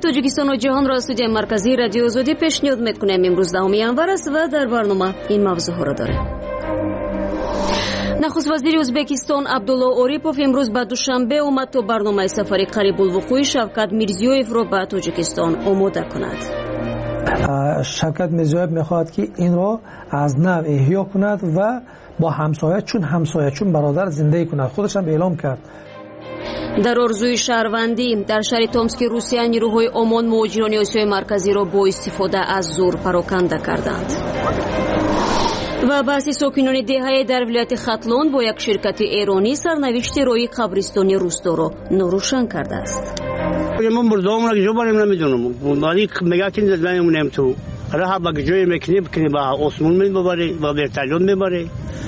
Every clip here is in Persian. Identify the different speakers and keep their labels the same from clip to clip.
Speaker 1: тоҷикистон ва ҷаҳонро аз студияи марказии радиои озодӣ пешниҳод мекунем. имрӯз 10 январ аст ва дар барнома ин мавзӯъҳоро дорем. нахуст вазири ӯзбекистон Абдулло Орипов имрӯз ба Душанбе омад то барномаи сафари қарибулвуқӯи Шавкат Мирзиёевро ба Тоҷикистон омода кунад.
Speaker 2: Шавкат Мирзиёев мехоҳад ки инро аз нав эҳё кунад ва бо ҳамсоячун бародар зиндагӣ кунад. худашам эълом кард.
Speaker 1: дар орзуи шаҳрвандӣ дар шаҳри Томски Русия нирӯҳои омон муҳоҷирони Осиёи марказиро бо истифода аз зур пароканда карданд. ва баъси сокинони деҳае дар вилояти Хатлон бо як ширкати эронӣ сарнавишти роҳи қабристони Рӯстора норӯшан кардааст.
Speaker 3: ما مردم را جو بریم نمیدونم ولی میگه که نمیمونیم تو راه با جوی میکنی با آسمون میبره با ورتالون میبره.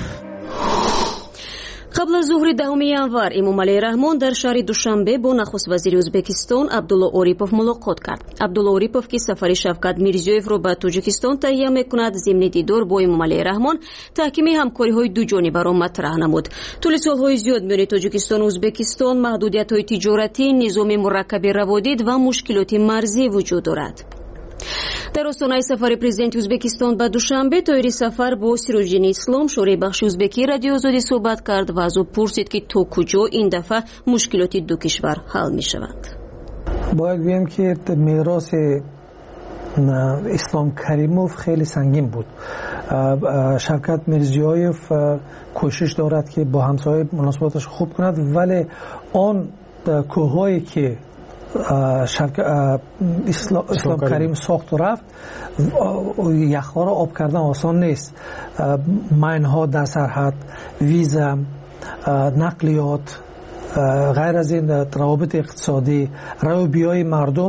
Speaker 1: قبل از ظهر 10 январ Эмомалӣ Раҳмон дар шаҳри Душанбе бо нахуст вазири Ӯзбекистон Абдулло Орипов мулоқот кард. Абдулло Орипов ки сафари Шавкат Мирзиёевро ба Тоҷикистон таҳия мекунад, зимни дидор бо Эмомалӣ Раҳмон таҳкими ҳамкориҳои дуҷонибаро матраҳ намуд. тӯли солҳои зиёд миёни Тоҷикистону Ӯзбекистон маҳдудиятҳои тиҷоратӣ, низоми мураккаби раводид ва мушкилоти марзӣ вуҷуд дорад. дар остонаи сафари президенти Ӯзбекистон ба Душанбе тоири сафар бо Сироҷдини Ислом шораи бахши ӯзбекии радиои озодӣ суҳбат кард ва аз ӯ пурсид ки то куҷо ин дафъа мушкилоти ду кишвар ҳал мешаванд.
Speaker 2: бояд гӯем ки мероси Ислом Каримов хеле сангин буд. Шавкат Мирзиёев кӯшиш дорад ки бо ҳамсоя муносибаташ хуб кунад, вале он кӯҳҳое ки ислом карим сохту рафт яхҳоро об кардан осон нест. майнҳо дар сарҳад, виза, нақлиёт, ғайр аз ин равобити иқтисодӣ, равобиҳои мардум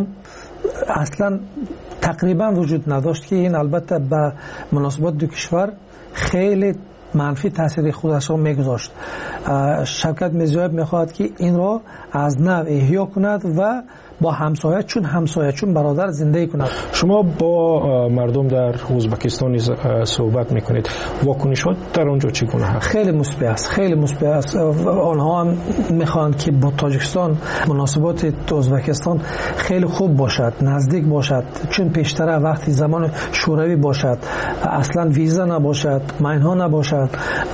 Speaker 2: аслан тақрибан вуҷуд надошт ки ин албатта ба муносибати ду кишвар хеле манфӣ таъсири худашро мегузошт. Шавкат Мирзиёев мехоҳад ки инро аз нав эҳё кунад ва با همسایه برادر زندگی کند.
Speaker 4: شما با مردم در ازبکستان صحبت میکنید، واکنشات در آنجا چگونه هست؟
Speaker 2: خیلی مثبت است، خیلی مثبت است. آنها هم میخوان که با تاجیکستان مناسبات ازبکستان خیلی خوب باشد، نزدیک باشد، چون پیشتر وقتی زمان شوروی باشد اصلا ویزا نباشد، ماینها نباشد،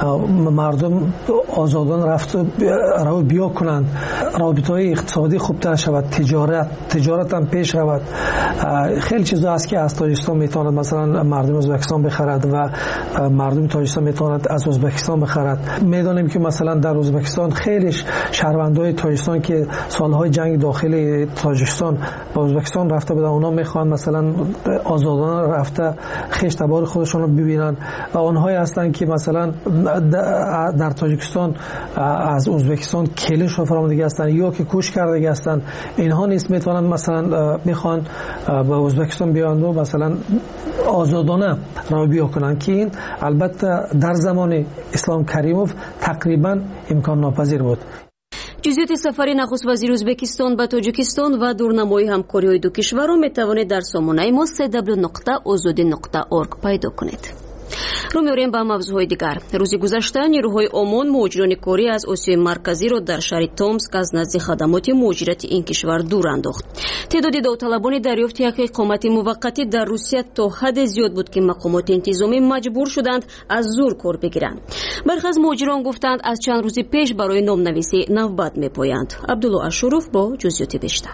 Speaker 2: مردم آزادانه رفت رو بیا کنند، رابطه‌های اقتصادی خوبتر شود، تجارت هم پیش رود. خیلی چیزا هست که از تاجیکستان میتواند مثلا مردم ازبکستان بخرد و مردم تاجیکستان میتواند از ازبکستان بخرد. میدونیم که مثلا در ازبکستان خیلی شهروندای تاجیکستان که سالهای جنگ داخلی تاجیکستان با ازبکستان رفته بودن، اونا میخوان مثلا آزادانه رفته خویش تبار خودشون رو ببینن و اونهایی هستن که مثلا در تاجیکستان از ازبکستان کلیش رو فراموده هستن یا که کوش کرده هستن. اینها نیست میتونن مثلا میخوان به ازبکستان بیان و مثلا آزادانه رو بیا کنن که این البته در زمان اسلام کریموف تقریبا امکان ناپذیر بود.
Speaker 1: ҷузъиёти сафари нахуст вазири Ӯзбекистон ба Тоҷикистон ва дурнамои ҳамкориҳои ду кишварро метавонед дар сомонаи мо www.ozodi.org пайдо кунед. رو می‌آوریم با موضوعهای دیگر. روز گذشته نیروهای ОМОН مهاجران کاری از آسیای مرکزی را در شهر تومسک از نزد خدمات مهاجرتی این کشور دور انداخت. تعداد داوطلبان دریافت یک اقامت موقتی در روسیه تا حد زیاد بود که مقامات انتظامی مجبور شدند از زور کار بگیرند. برخی از مهاجران گفتند از چند روز پیش برای نام‌نویسی نوبت می‌پایند. عبدالله اشروف با جزئیات بیشتر.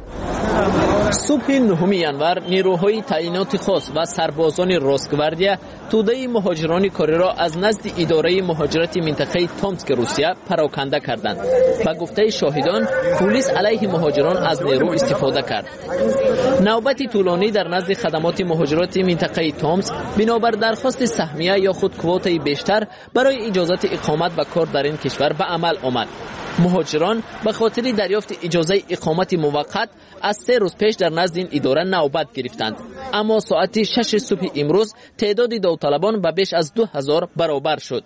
Speaker 5: صبح 9 январ نیروهای تعیینات خاص و سربازان روسگواردیا توده مهاجران کاری را از نزد اداره مهاجرت منطقه تومسک روسیه پراکنده کردند. با گفته شاهدان پلیس علیه مهاجران از نیرو استفاده کرد. نوبت طولانی در نزد خدمات مهاجرت منطقه تومسک بنابر درخواست سهمیه یا خود کوتای بیشتر برای اجازه اقامت و کار در این کشور به عمل آمد. مهاجران به خاطر دریافت اجازه اقامت موقت از 3 روز پیش در نزد این اداره نوبت گرفتند، اما ساعت 6 صبح امروز تعداد داوطلبان به بیش از 2000 برابر شد.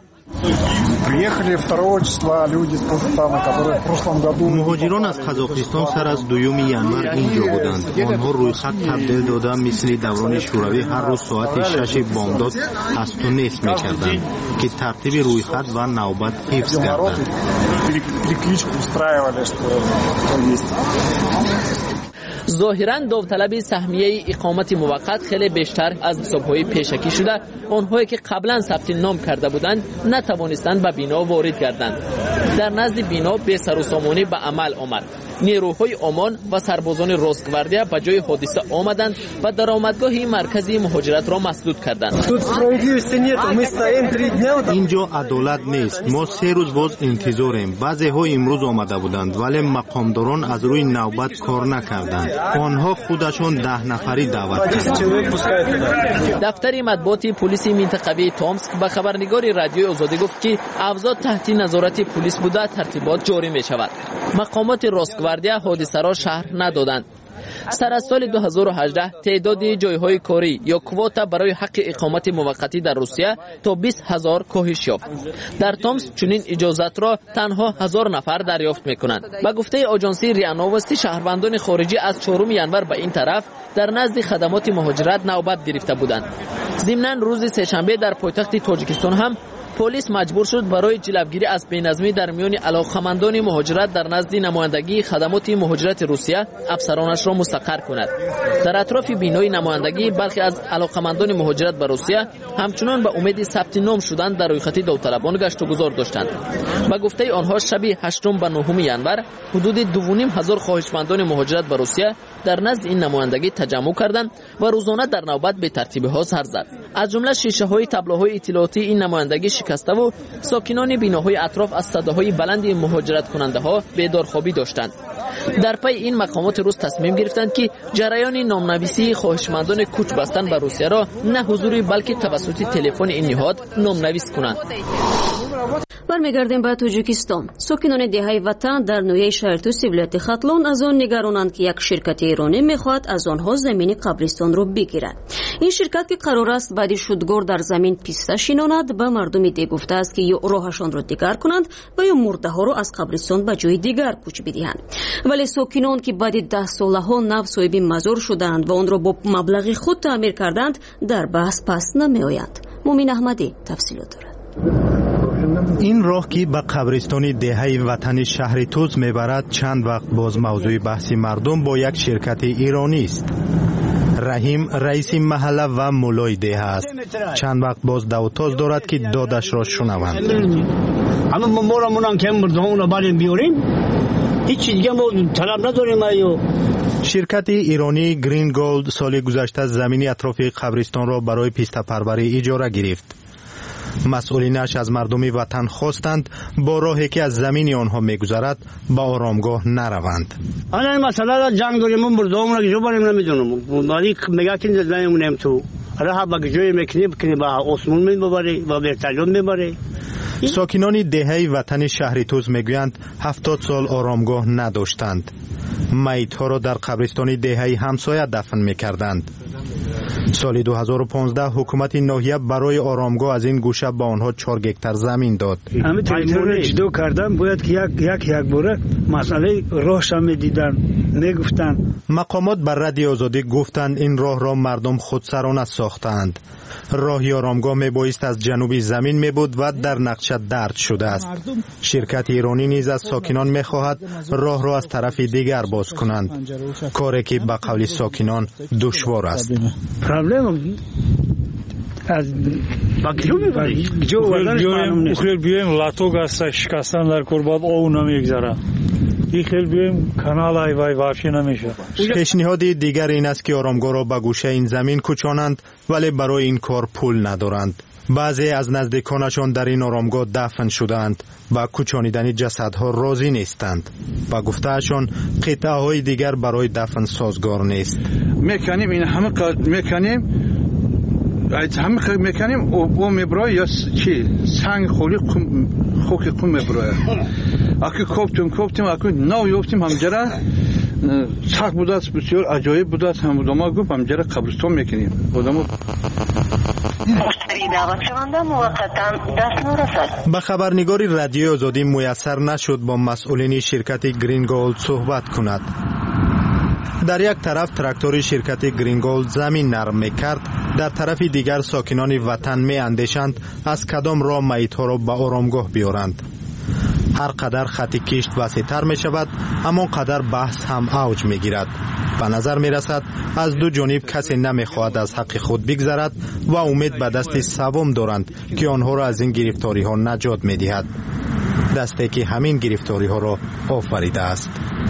Speaker 6: مهاجران از قزاقستان سر از 2 ینوار اینجا بودند. آنها روی خط تبدیل داده مثل دوران شوروی هر روز ساعت 6 بامداد از تونس می‌کردند که ترتیب روی خط و نوبت حفظ کردند.
Speaker 5: ظاهراً داوطلبی سهمیه اقامت موقت خیلی بیشتر از حساب‌های پیشکی شده. آنهایی که قبلا ثبت نام کرده بودند نتوانستند به بینا وارد گردند. در نزد بینا بی سر و سامانی به عمل آمد. نیروهای امان و سربازان روسگواردیا به جای حادثه آمدند و درآمدگاه مرکزی مهاجرت را مسدود کردند.
Speaker 6: اینجا عدالت نیست. ما 3 روز باز انتظاریم. بعضی‌ها امروز آمده بودند ولی مقامداران از روی نوبت کار نکردند. آنها خودشون 10 نفری دعوت کردند.
Speaker 5: دفتر مطبوعات پلیس منطقه تومسک به خبرنگار رادیوی آزادی گفت که افزاد تحت نظارت پلیس بوده ترتیبات جاری می شود. مقامات روسگواردیا حادثه را شرح ندادند. سر از سال 2018 تعداد جایهای کاری یا کوتا برای حق اقامت موقتی در روسیه تا 20,000 کاهش یافت. در تومسک چنین اجازت را تنها 1000 نفر دریافت میکنند. به گفته آژانسی ریا نووستی شهروندان خارجی از 4 ینور به این طرف در نزد خدمات مهاجرت نوبت گرفته بودند. ضمناً روز سه‌شنبه در پایتخت تاجیکستان هم پلیس مجبور شد برای جلوگیری از بی‌نظمی در میان علاقه‌مندان مهاجرت در نزد نمایندگی خدمات مهاجرت روسیه افسرانش را مستقر کند. در اطراف بینای نمایندگی برخی از علاقه‌مندان مهاجرت به روسیه همچنان به امید ثبت نام شدن در رویخط داوطلبان گشت و گذار داشتند. به گفته آنها شب 8 و 9 ینور حدود 2,500 خواهشمندان مهاجرت به روسیه در نزد این نمایندگی تجمع کردند و روزانه در نوبت به ترتیب‌ها سر زد. از جمله شیشه‌های تابلوهای اطلاعاتی این نمایندگی شکسته و ساکنان بیناهای اطراف از صداهای بلند مهاجرت کننده ها بیدارخوابی داشتند. در پی این مقامات روس تصمیم گرفتند که جریان نامنویسی خواهشمندان کوچ بستن به روسیه را نه حضوری بلکه توسط تلفن این نهاد نامنویس کنند.
Speaker 1: برمیگردیم به تاجیکستان. ساکنان دهه وطن در نویه شهر توسی ولایت خاتلون از آن نگرانند که یک شرکت ایرانی میخواهد از آنها زمین قبرستان را بگیرد. این شرکت که قرار است بعد شودگار در زمین پیسته شیناند به مردم ده گفته است که یا راهشان را دیگر کنند و یا مرده ها را از قبرستان به جای دیگر کوچ بدهند. ولی ساکنان که بعد 10 سالها نو صاحب مزار شدند و آن را با مبلغ خود تعمیر کردند در بحث پس نمیآیند. مومین احمدی تفصیلات دارد.
Speaker 6: این راه که به قبرستان دهه وطن شهر توز میبرد چند وقت باز موضوع بحث مردم با یک شرکت ایرانی است. رحیم رئیس محله و مولای ده است. چند وقت باز دعوتاز دارد که دادش را شنوند.
Speaker 3: اما ما را منان که مردم را بریم بیاریم هیچ دیگه ما طلب نداریم. ایو
Speaker 6: شرکت ایرانی گرین گولد سال گذشته زمینی اطراف قبرستان را برای پیسته پروری اجاره گرفت. مسئولینش از مردم وطن خواستند با راهی که از زمین آنها میگذرد با آرامگاه نروند.
Speaker 3: الان مثلا جنگ داریم مردم را جو بریم نمیدونم ولی میگه که نمیمونیم تو راه با جوی میکنیم که با آسمون میبره و برتالون میبره.
Speaker 6: ساکنان دهه وطن شهر توز میگویند 70 سال آرامگاه نداشتند. میتها را در قبرستان دهه همسایه دفن میکردند. سال 2015 حکومت ناحیه برای آرامگاه از این گوشه با آنها 4 گکتار زمین داد.
Speaker 7: همین تریتور جدا کردن باید که یک باره مسئله راهش هم دیدن میگفتن.
Speaker 6: مقامات بر رادیو آزادی گفتند این راه را مردم خودسرانه ساختند. راهی آرامگاه میبایست از جنوبی زمین میبود و در نقشه درج شده است. شرکت ایرانی نیز از ساکنان میخواهد راه را از طرف دیگر باز کنند، کاری که به قول ساکنان دشوار است.
Speaker 7: پرابلم از جو ولن خیلی بیایم لاتوگ است شکستن در کرباب او نمیگذره. این خیلی بیایم کانال ای وای وافی نمیشه.
Speaker 6: پیشنهاد دیگر این است که آرامگاه را به گوشه این زمین کوچانند ولی برای این کار پول ندارند. بعضی از نزدیکانشان در این آرامگاه دفن شدند و کوچانیدن جسدها راضی نیستند. با گفتهشان قطعه های دیگر برای دفن سازگار نیست.
Speaker 8: میکنیم این همه میکنیم او میبرای یا چی سنگ خوری خوک کن میبرای اکی کوبتیم اکی نو یافتیم همجره سخت بوده است بسیار عجایب بوده است هم بودم گفت همجره قبرستان میکنیم بودم
Speaker 6: با خبرنگاری رادیو آزادی میسر نشد با مسئولین شرکت گرین گولد صحبت کند. در یک طرف تراکتور شرکت گرین گولد زمین نرم میکرد، در طرف دیگر ساکنان وطن می اندیشند از کدام راه میتها را به آرامگاه بیارند. هر قدر خط کشت وسیع‌تر می شود همان قدر بحث هم اوج می گیرد. به نظر می رسد از دو جانب کسی نمی خواهد از حق خود بگذرد و امید به دست سوم دارند که آنها را از این گرفتاری ها نجات می دهد. دسته که همین گرفتاری ها را آفریده است.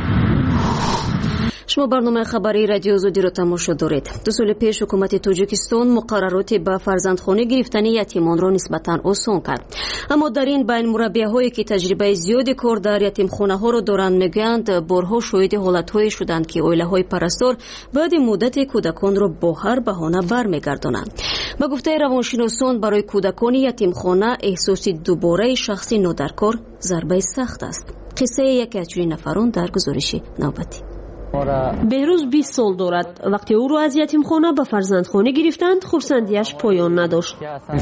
Speaker 1: شما برنامه خبری رادیو آزادی را تماشا دارید. 2 سال پیش حکومت تاجیکستان مقررات به فرزندخانه گرفتن یتیمان را نسبتاً آسان کرد. اما در این بین مربیهایی که تجربه زیادی کار در یتیمخانه ها را دارند میگویند بارها شاهد حالت‌هایی شدند که عائله‌های پرستار بعد مدت کودکان را با هر بهانه برمیگردانند. با گفته روانشناسان برای کودکان یتیمخانه احساس دوباره شخصی نادرکار ضربه سخت است. قصه یکی از چنین نفران در گزارش نوبتی.
Speaker 9: بهروز 20 سال دارد. وقتی او را از یتیمخانه به فرزندخانه گرفتند خرسندیش پایان نداشت.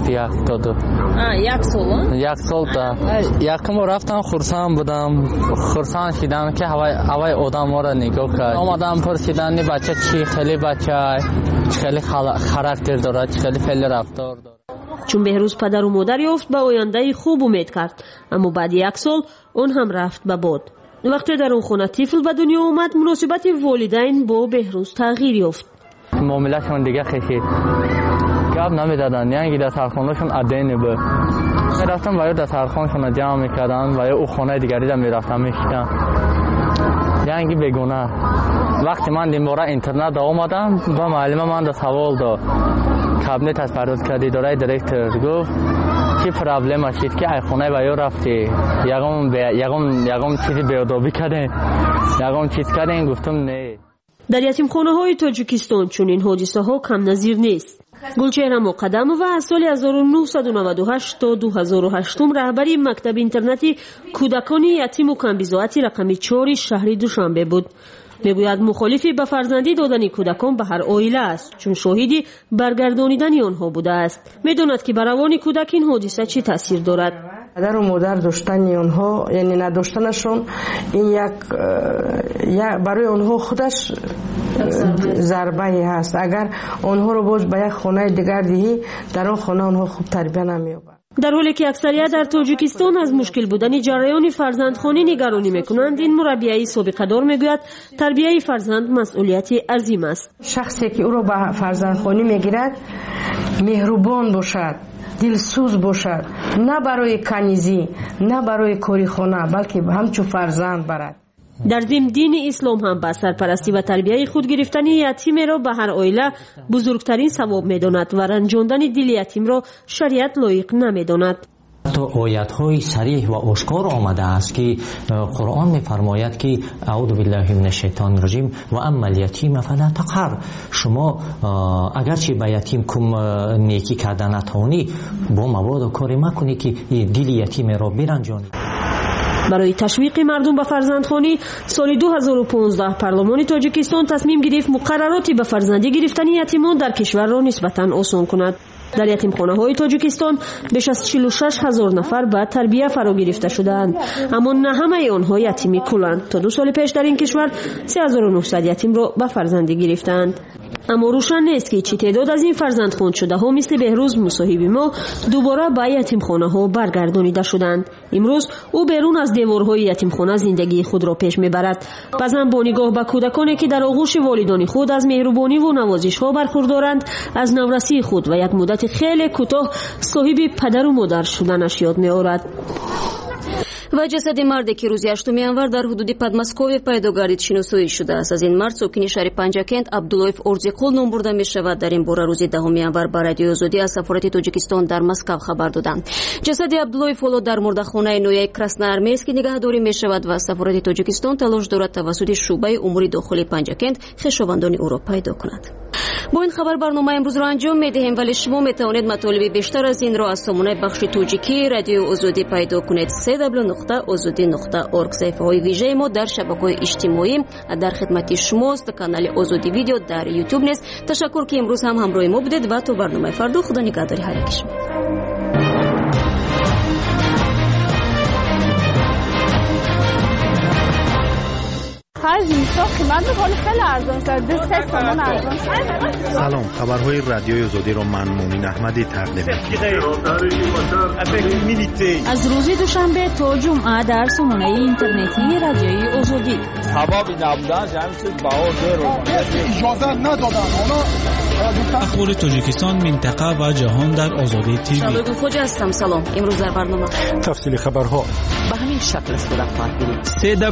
Speaker 10: یک سال یکم رفتم خرسند بودم. خرسند شدم که هوای آدم ما را نگاه کرد. آمدم پرسیدن بچه چی خیلی بچه خیلی خاراکتر دارد خیلی فعال رفتار دارد.
Speaker 9: چون بهروز پدر و مادر یافت به آینده خوب امید کرد اما بعد 1 سال اون هم رفت به باد. وقتی در اون خانه طفل به دنیا اومد مناسبت والدین با بهروز تغییر یافت.
Speaker 10: معاملهشون دیگه خیلی گپ نمیدادن، یعنی دسترخوانشون عدین بود. میرفتم و یا دسترخوانشون جمع میکردن و یا او خانه دیگری را میرفتم میشکن، یعنی بگونه. وقتی من این باره اینترنت آمدم با معلم من دا سوال داد، کابینت از پرداخت کردی دارای دیرکتور گفت چی پرابلم هستید که ای خونه با یا رفتی یکم چیزی بیادابی کردین یکم چیز کردین؟ گفتم نه.
Speaker 9: در یتیمخانه های تاجیکستان چون این حادثه ها کم نظیر نیست. گلچهره مقدم و از سال 1998 تا 2008 رهبری مکتب اینترنتی کودکان یتیم و کمبیزاعتی رقم 4 شهر دوشنبه بود. میگوید مخالفی به فرزندی دادن کودکان به هر عائله است چون شاهدی برگردانیدن آنها بوده است. میداند که بر روان کودک این حادثه چه تاثیر دارد.
Speaker 11: پدر و مادر داشتن آنها یعنی نداشتنشون این یک برای آنها خودش ضربه هست. اگر آنها رو باز به یک خانه دیگر دهی در آن خانه آنها خوب تربیت نمی‌یابند.
Speaker 9: در حالی که اکثریت در تاجیکستان از مشکل بودن جریان فرزندخوانی نگرانی میکنند، این مربیه سابقه دار میگوید تربیت فرزند مسئولیتی عظیم است.
Speaker 11: شخصی که او را به فرزندخوانی میگیرد مهربان باشد، دلسوز باشد، نه برای کنیزی نه برای کاری خانه بلکه همچون فرزند برد.
Speaker 9: در ضمن دین اسلام هم با سرپرستی و تربیت خود گرفتن یتیم را به هر عائله بزرگترین ثواب می‌داند و رنجاندن دل یتیم را شریعت لایق نمی‌داند.
Speaker 12: تو آیات‌های صریح و آشکار آمده است که قرآن می‌فرماید که اعوذ بالله من الشیطان الرجیم و اما الیتیم فلا تقهر. شما اگرچه به یتیم کم نیکی کردن نتوانی با مواد کاری مکنی که دل یتیم را برنجانی.
Speaker 9: برای تشویق مردم به فرزندخوانی سال 2015 پارلمان تاجیکستان تصمیم گرفت مقرراتی به فرزندی گرفتن یتیمان در کشور را نسبتاً آسان کند. در یتیمخانه های تاجیکستان بیش از 46,000 نفر به تربیت فرا گرفته شدند، اما نه همه آنها یتیمی کلند. تا 2 سال پیش در این کشور 3900 یتیم را به فرزندی گرفتند. اما روشن نیست که چی تعداد از این فرزندخوان شده ها مثل بهروز مصاحب ما دوباره به یتیمخانه ها برگردانیده شدند. امروز او بیرون از دیوارهای یتیمخانه زندگی خود را پیش میبرد. بعضا با نگاه به کودکانی که در آغوش والدان خود از مهربانی و نوازش ها برخوردارند از نورسی خود و یک مدت خیلی کوتاه صاحب پدر و مادر شدنش یاد می‌آورد.
Speaker 1: و جسد مردی که روز 8 январ در حدود پدماسکوی پیدا گردید شناسایی شده است. از این مرد ساکن شهر پنجاکент عبداللویف орзиқул نام برده می شود. در این باره روز 10 январ به رادیو آزادی از سفارت تاجیکستان در مسکو خبر دادند. جسد عبداللویف حالا در مردخانه نویای کراسноармейский نگهداری می شود و سفارت تاجیکستان تلاش دارد توسط شعبه امور داخلی پنجاکент خویشاوندان او را پیدا کند. با این خبر برنامه امروز را انجام می‌دهیم، ولی شما می‌توانید مطالب بیشتر از این را از سامانه بخش تاجیکی رادیو آزادی پیدا کنید. www.azadi.org. صفحه‌های ویژه ما در شبکه‌های اجتماعی در خدمت شماست. کانال آزادی ویدیو در یوتیوب نیست. تشکر که امروز هم همراه ما بودید و تا برنامه فردا خدا نگهداری هر یک شما.
Speaker 13: قیمت میکنه خیلی ارزان شده 3 تومن ارزان شده.
Speaker 6: سلام، خبرهای رادیوی آزادی را من مومین احمدی تقدیم
Speaker 14: از روز دوشنبه تا جمعه در سامانه اینترنتی رادیوی آزادی.
Speaker 15: حبابی نبودن جمعیت باور اجازه ندادن.
Speaker 16: اخبار تاجیکستان، منطقه و جهان در آزادی تیوی.
Speaker 1: شبگون خوجا هستم. سلام. امروز در برنامه
Speaker 16: تفصیل خبرها
Speaker 5: به همین شکل است در پارت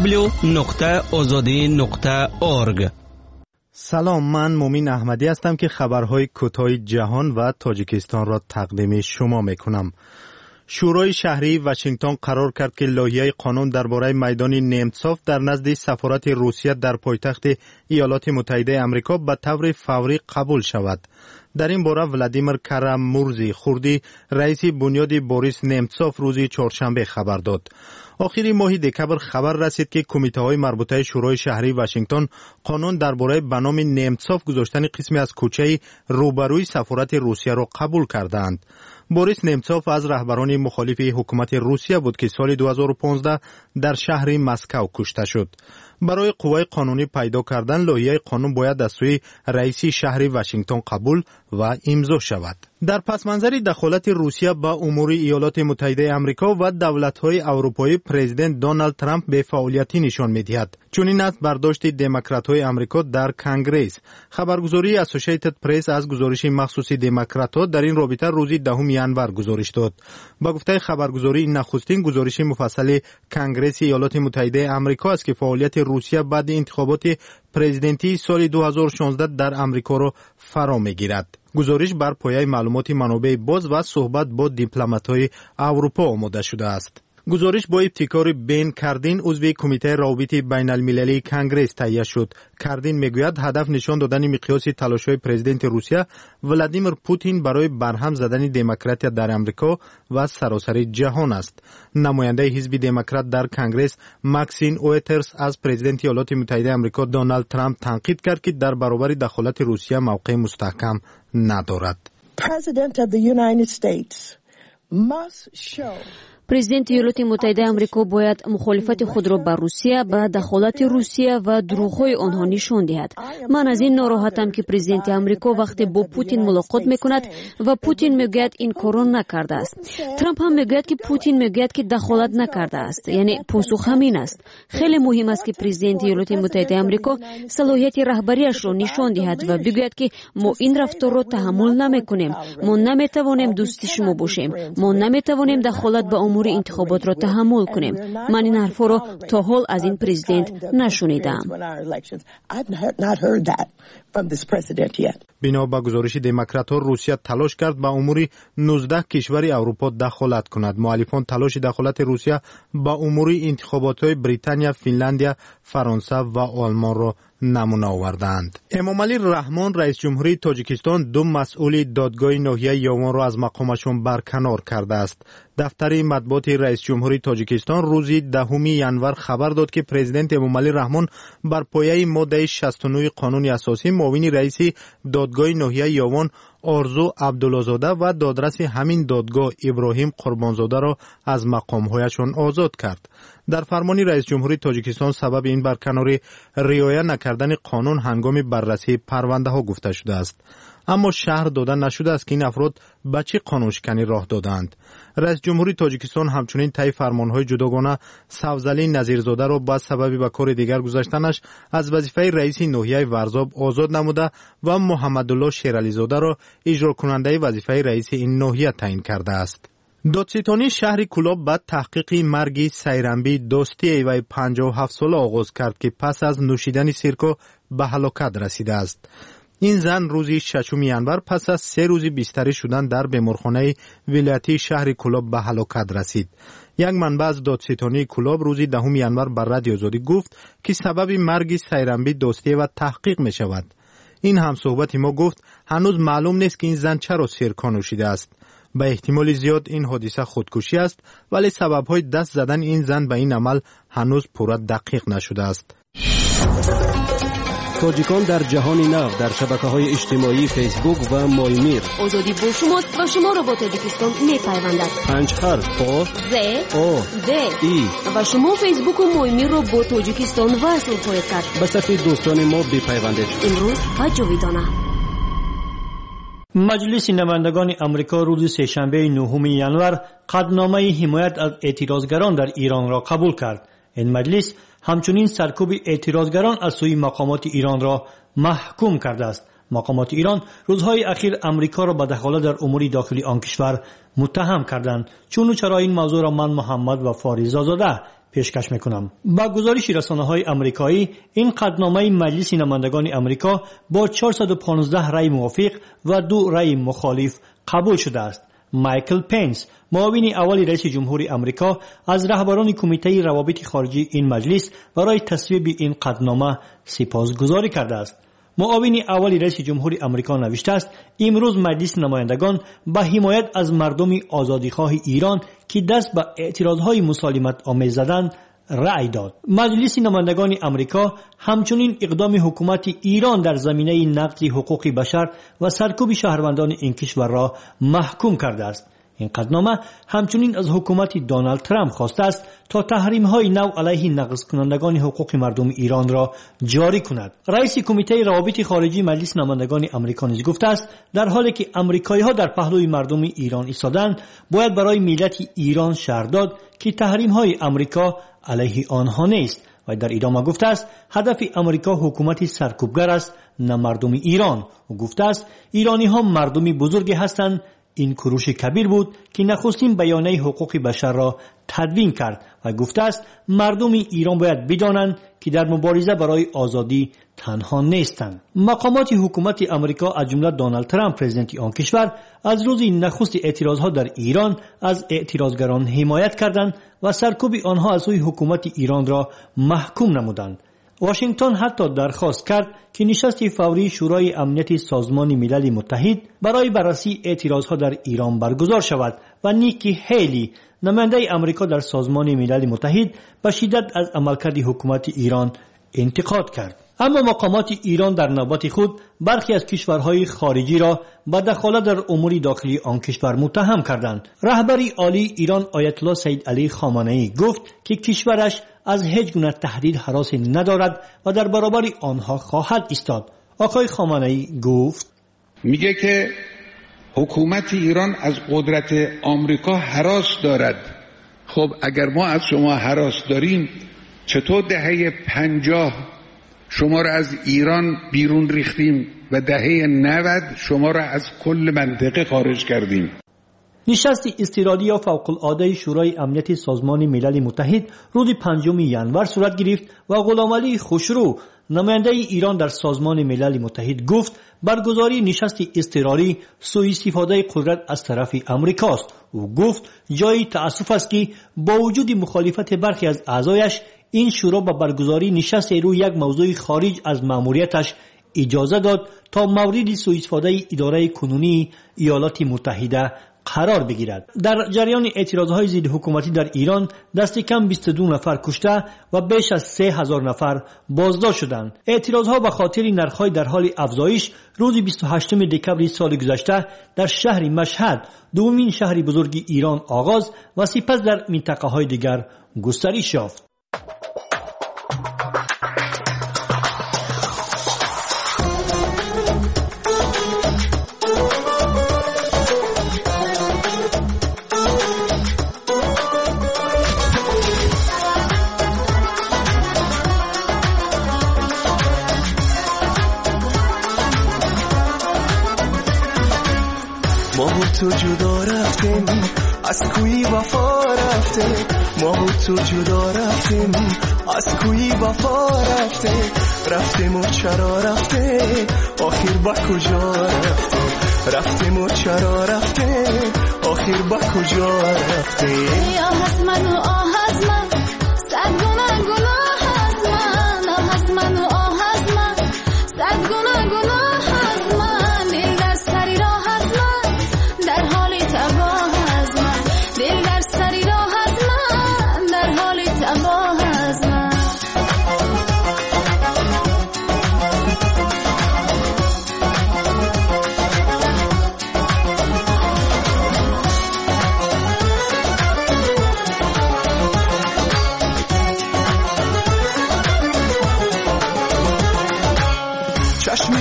Speaker 16: www.azadi.org.
Speaker 6: سلام، من مومین احمدی هستم که خبرهای کوتاه جهان و تاجیکستان را تقدیم شما میکنم. شورای شهری واشنگتن قرار کرد که لایحه قانون درباره میدان نیمتسوف در نزد سفارت روسیه در پایتخت ایالات متحده آمریکا به طور فوری قبول شود. در این باره ولادیمیر کرامورزی خوردی رئیس بنیاد بوریس نیمتسوف روز چهارشنبه خبر داد. آخر ماه دکبر خبر رسید که کمیته های مربوطه شورای شهری واشنگتن قانون درباره به نام نیمتسوف گذاشتن قسمی از کوچه روبروی سفارت روسیه را قبول کردند. بوریس نیمتسوف از رهبران مخالف حکومت روسیه بود که سال 2015 در شهر مسکو کشته شد. برای قوای قانونی پیدا کردن لایحه قانون باید از سوی رئیس شهر واشنگتن قبول و امضا شود. در پس منظر دخالت روسیه به امور ایالات متحده آمریکا و دولت‌های اروپایی، پرزیدنت دونالد ترامپ به فعالیتی نشان می‌دهد. چنین است برداشت دموکرات‌های آمریکا در کنگره. خبرگزاری اسوسییتد پرس از گزارش مخصوص دموکرات‌ها در این رابطه روز 10 ژانویه گزارش داد. با گفته خبرگزاری، نخستین گزارش مفصل کنگره ایالات متحده آمریکا است که فعالیت روسیه بعد انتخابات پرزیدنتی سال 2016 در آمریکا را فرا می‌گیرد. گزارش بر پایه معلومات منابع باز و صحبت با دیپلمات‌های اروپا آماده شده است. گزارش با ابتکار بن کاردین، عضو کمیته روابط بین المللی کنگره تهیه شد. کاردین میگوید هدف نشان دادن مقیاس تلاش‌های پرزیدنت روسیه ولادیمیر پوتین برای برهم زدن دموکراتیت در آمریکا و سراسر جهان است. نماینده حزب دموکرات در کنگره ماکسین اویترز از پرزیدنت ایالات متحده آمریکا دونالد ترامپ تنقید کرد که در برابر دخالت روسیه موقع مستحکم ندارد.
Speaker 1: پرزیدنت ایالات متحده آمریکا باید مخالفت خود را با روسیه به دخالت روسیه و دروغ‌های آنها نشان دهد. من از این ناراحتم که پرزیدنت آمریکا وقتی با پوتین ملاقات میکند و پوتین میگوید این کارو نکرده است. ترامپ هم میگوید که پوتین میگوید که دخالت نکرده است. یعنی پاسخ همین است. خیلی مهم است که پرزیدنت ایالات متحده آمریکا صلاحیت رهبریش را نشان دهد و بگوید که ما این رفتار را تحمل نمیکنیم. ما نمیتوانیم دوست شما باشیم. ما نمیتوانیم دخالت به امور انتخابات را تحمل کنیم. من این حرفا را تا حال از این پرزیدنت نشنیدم.
Speaker 6: بنا به گزارش دموکرات‌ها، روسیه تلاش کرد به امور 19 کشور اروپا دخالت کند. مخالفان تلاش دخالت روسیه به امور انتخابات‌های بریتانیا، فنلاندیا، فرانسه و آلمان را نمونه آوردند. امامعلی رحمان، رئیس جمهوری تاجیکستان، 2 مسئول دادگاه ناحیه یاوان را از مقامشان برکنار کرده است. دفتر مطبوعات رئیس جمهوری تاجیکستان روز 10 ژانویه خبر داد که پرزیدنت امامعلی رحمان بر پایه ماده 69 قانون اساسی معاون رئیس دادگاه ناحیه یاوان آرزو عبدالله‌زاده و دادرس همین دادگاه ابراهیم قربانزاده را از مقام‌هایشان آزاد کرد. در فرمان رئیس جمهوری تاجیکستان سبب این برکناری رعایت نکردن قانون هنگام بررسی پرونده ها گفته شده است. اما شرح داده نشده است که این افراد به چه قانونشکنی راه دادند. رئیس جمهوری تاجیکستان همچنین طی فرمانهای جداگانه سفزعلی نظیرزاده را با سبب به کار دیگر گذاشتنش از وظیفه رئیس ناحیه ورزاب آزاد نموده و محمدالله شیرعلیزاده را اجرا کننده وظیفه رئیس این ناحیه تعیین کرده است. دادستانی شهر کلاب بعد تحقیق مرگ سیرنبی دوستی ایوای 57 ساله آغاز کرد که پس از نوشیدن سیرکو به هلاکت رسیده است. این زن روز 6 ژانویه پس از 3 روز بستری شدن در بیمارخانه ولایتی شهر کلاب به هلاکت رسید. یک منبع از دادستانی کلاب روز 10 ژانویه بر رادیو آزادی گفت که سبب مرگ سیرنبی دوستی و تحقیق می شود. این هم صحبت ما گفت هنوز معلوم نیست که این زن چرا سیرکا نوشیده است. به احتمال زیاد این حادثه خودکشی است، ولی سبب‌های دست زدن این زن به این عمل هنوز پورا دقیق نشده است.
Speaker 17: تاجیکان در جهان نو در شبکه‌های اجتماعی فیسبوک و مایمیر.
Speaker 1: آزادی با شماست و شما را با تاجیکستان می‌پیوندد. 5 حرف آ ز او د ای و شما فیسبوک و مایمیر را با تاجیکستان وصل خواهید کرد.
Speaker 17: به صفحه دوستان ما بپیوندید.
Speaker 1: امروز و جاویدانه.
Speaker 18: مجلس نمایندگان آمریکا روز سه‌شنبه 9 ژانویه قطعنامه حمایت از اعتراضگران در ایران را قبول کرد. این مجلس همچنین سرکوب اعتراضگران از سوی مقامات ایران را محکوم کرده است. مقامات ایران روزهای اخیر آمریکا را به دخالت در امور داخلی آن کشور متهم کردند. چون و چرا این موضوع را من محمد و فاریزاده پیشکش میکنم. با گزارش رسانه‌های آمریکایی این قطعنامه مجلس نمایندگان آمریکا با 415 رأی موافق و 2 رأی مخالف قبول شده است. مایکل پنس معاون اول رئیس جمهور آمریکا از رهبران کمیته روابط خارجی این مجلس برای تصویب این قطعنامه سپاسگزاری کرده است. معاون اول رئیس جمهور آمریکا نوشته است امروز مجلس نمایندگان با حمایت از مردم آزادیخواه ایران که دست به اعتراضهای مسالمت آمیز زدند رأی داد. مجلس نمایندگان آمریکا همچنین اقدام حکومت ایران در زمینه نقض حقوق بشر و سرکوب شهروندان این کشور را محکوم کرده است. این قطعنامه همچنین از حکومت دونالد ترامپ خواسته است تا تحریم‌های نو علیه نقض کنندگان حقوق مردم ایران را جاری کند. رئیس کمیته روابط خارجی مجلس نمایندگان آمریکا نیز گفته است در حالی که آمریکایی‌ها در پهلوی مردم ایران ایستادند باید برای ملت ایران شرح داد که تحریم‌های آمریکا علیه آنها نیست و در ادامه گفته است هدف آمریکا حکومت سرکوبگر است نه مردم ایران. و گفته است ایرانی‌ها مردمی بزرگی هستند. این کوروش کبیر بود که نخستین بیانیه حقوق بشر را تدوین کرد و گفته است مردم ایران باید بدانند که در مبارزه برای آزادی تنها نیستند. مقامات حکومت آمریکا از جمله دونالد ترامپ پرزیدنت آن کشور از روز نخست اعتراضها در ایران از اعتراضگران حمایت کردند و سرکوب آنها از سوی حکومت ایران را محکوم نمودند. واشنگتن حتی درخواست کرد که نشست فوری شورای امنیت سازمان ملل متحد برای بررسی اعتراضها در ایران برگزار شود و نیکی هیلی نماینده آمریکا در سازمان ملل متحد به شدت از عملکرد حکومت ایران انتقاد کرد. اما مقامات ایران در نوبت خود برخی از کشورهای خارجی را به دخالت در امور داخلی آن کشور متهم کردند. رهبری عالی ایران آیت الله سید علی خامنه‌ای گفت که کشورش از هیچ گونه تهدید هراسی ندارد و در برابر آنها خواهد ایستاد. آقای خامنه‌ای گفت
Speaker 19: میگه که حکومت ایران از قدرت آمریکا هراس دارد. خب اگر ما از شما هراس داریم چطور دهه 50 شما را از ایران بیرون ریختیم و دهه 90 شما را از کل منطقه خارج کردیم؟
Speaker 18: نشست اضطراری یا فوق‌العاده شورای امنیت سازمان ملل متحد روز 5 ژانویه صورت گرفت و غلامعلی خوشرو نماینده ایران در سازمان ملل متحد گفت برگزاری نشست اضطراری سوء استفاده قدرت از طرف امریکاست. او گفت جای تأسف است که با وجود مخالفت برخی از اعضایش این شورا با برگزاری نشست روی یک موضوع خارج از مأموریتش اجازه داد تا مورد سوء استفاده اداره کنونی ایالات متحده قرار بگیرد. در جریان اعتراضهای ضد حکومتی در ایران دست کم 22 نفر کشته و بیش از 3000 نفر بازداشت شدند. اعتراضها به خاطر نرخ‌های در حال افزایش روز 28 دکمبر سال گذشته در شهر مشهد دومین شهر بزرگ ایران آغاز و سپس در منطقه‌های دیگر گسترش یافت.
Speaker 20: تو جدا رفتیم از کوی وفا رفته، ما و تو جدا رفتیم از کوی وفا رفته، رفتیم و چرا رفته آخر با کجا رفته، رفتیم و چرا رفته آخر با کجا رفته.
Speaker 21: آه از من و آه از من صد گناه گناه از من، آه از من و آه از من صد گناه گناه از من، دل در سری راه از من در حال تباه از من، دل در سری راه از من در حال تباه از من.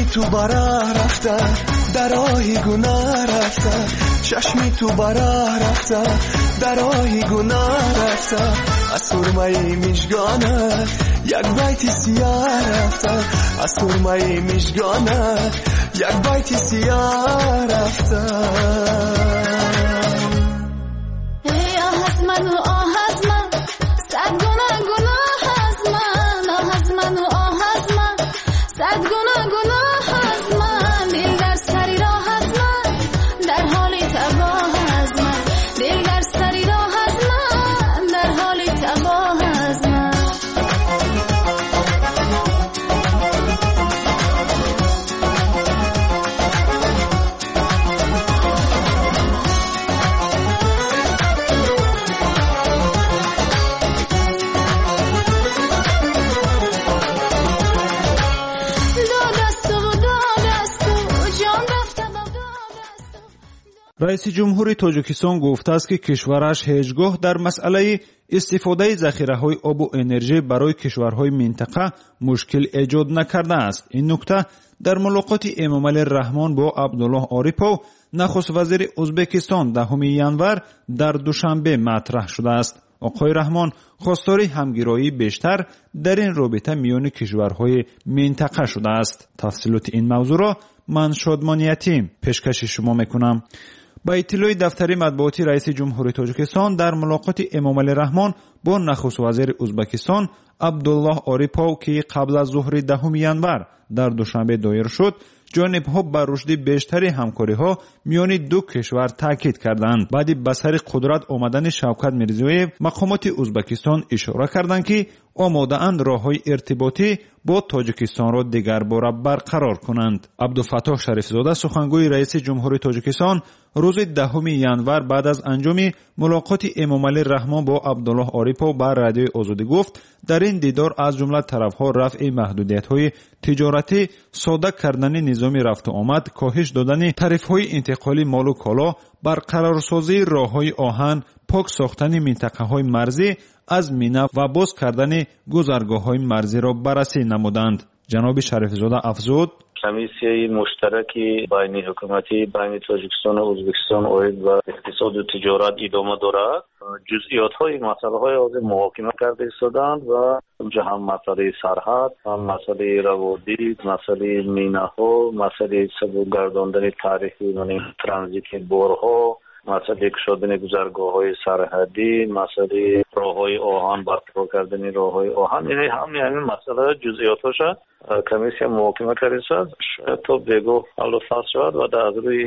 Speaker 20: تو براه رفته در راهی گناه رفته چشمی تو براه رفته در راهی گناه رفته از سرمه مژگانه یک بیت سیاه رفته از سرمه مژگانه یک بیت سیاه رفته
Speaker 21: ای آه از من و آه از من صد گناه گناه از من آه از من و آه از من صد گناه گناه از من دل در سری راه از من در حال تباه از من دل در سری راه از من در حال تباه از من
Speaker 4: رئیس جمهوری تاجیکستان گفته است که کشورش هیچگاه در مسئله استفاده ذخیره‌های آب و انرژی برای کشورهای منطقه مشکل ایجاد نکرده است. این نکته در ملاقات امامعلی رحمان با عبدالله عارفov نخست وزیر ازبکستان 10 ینور در دوشنبه مطرح شده است. آقای رحمان خواستار همگرایی بیشتر در این رابطه میان کشورهای منطقه شده است. تفصیلات این موضوع را من شادمان یتیم پیشکش شما میکنم. با اطلاع دفتر مطبوعاتی رئیس جمهوری تاجیکستان در ملاقات امامعلی رحمان با نخست وزیر ازبکستان عبدالله عارفov که قبل از ظهر 10 ینور در دوشنبه دایر شد، جانب‌ها بر رشد بیشتری همکاری‌ها میان دو کشور تاکید کردند. بعد به سر قدرت آمدن شوکت میرزیویف، مقامات ازبکستان اشاره کردند که آماده‌اند راه‌های ارتباطی با تاجیکستان را دیگر باره برقرار کنند. عبدالفتاح شریفزاده سخنگوی رئیس جمهوری تاجیکستان روز 10 ینور بعد از انجام ملاقات امامعلی رحمان با عبدالله عارفov بر رادیوی آزادی گفت در این دیدار از جمله طرف‌ها رفع محدودیت‌های تجارتی، ساده کردن نظام رفت و آمد، کاهش دادن تعرفه‌های انتقالی مال و کالا، برقرارسازی راه‌های آهن، پاک ساختن منطقه‌های مرزی از مینا و باز کردن گذرگاه‌های مرزی را بررسی نمودند. جناب شریفزاده افزود:
Speaker 22: کمیسیه مشترکی بین حکومتی بین تاجیکستان و ازبکستان اوید و اقتصاد و تجارت ادامه دارد. جزئیات‌های مسائل حاضر محاکمه کرده شدند و اونجا هم مسئله سرحد، هم مسئله روادی، مسئله میناها، مسئله سبک‌گرداندن تاریخی یعنی ترانزیت بارها، مسئله کشادن گذرگاه‌های سرحدی، مسئله راه‌های آهن، برقرار کردن راه‌های آهن، یعنی همین مسئله جزئیاتش کمیسیه محاکمه کرده شد تا بگو حل و فصل شد و در روی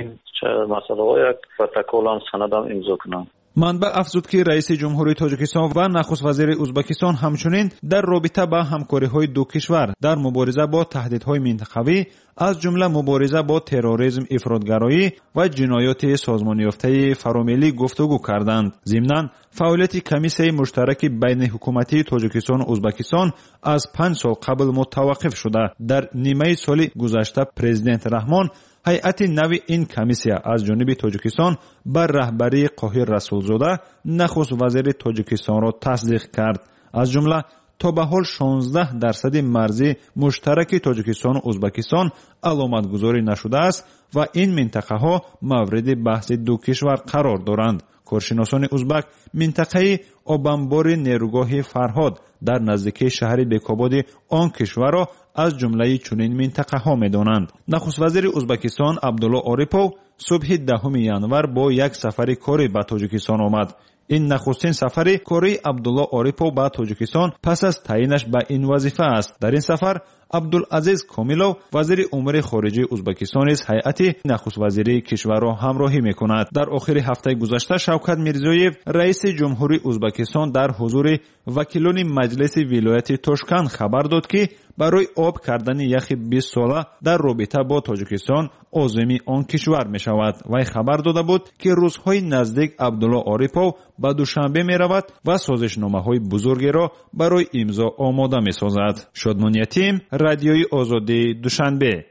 Speaker 22: مسئله یک پروتکل سند هم امضا کنند.
Speaker 4: منبع افزود که رئیس جمهوری تاجیکستان و نخست وزیر ازبکستان همچنین در رابطه با همکاری‌های دو کشور در مبارزه با تهدیدهای منطقوی از جمله مبارزه با تروریسم، افراطگرایی و جنایات سازمان یافته فراملی گفتگو کردند. ضمناً فعالیت کمیسیه مشترک بین حکومتی تاجیکستان و ازبکستان از 5 سال قبل متوقف شده. در نیمه سال گذشته پرزیدنت رحمان هیئت نو این کمیسیه از جانب تاجیکستان بر رهبری قاهر رسولزاده نخست وزیر تاجیکستان را تصدیق کرد. از جمله تا به حال 16% مرزی مشترک تاجیکستان و ازبکستان علامت گذاری نشده است و این منطقه ها مورد بحث دو کشور قرار دارند. کارشناسان ازبک منطقه آبانبار نیروگاه فرهاد در نزدیکی شهر بیکاباد آن کشور را از جمله چنین منطقه ها می دانند. نخست وزیر ازبکستان عبدالله عارفov صبح 10 ینور با یک سفر کاری به تاجیکستان آمد. این نخستین سفر کاری عبدالله عارفov به تاجیکستان پس از تعیینش به این وظیفه است. در این سفر عبدالعزیز کامیلوف وزیر امور خارجه ازبکستان از هیئت نخست وزیری کشور را همراهی می‌کند. در آخر هفته گذشته شوکت میرزیویف رئیس جمهوری ازبکستان در حضور وکیلان مجلس ولایت تاشکند خبر داد که برای آب کردن یخ 20 ساله در رابطه با تاجیکستان عازم آن کشور می شود. وی خبر داده بود که روزهای نزدیک عبدالله عارفov به دوشنبه می رود و سازشنامه های بزرگی را برای امضا آماده می سازد. شادمان یتیم، رادیوی آزادی، دوشنبه.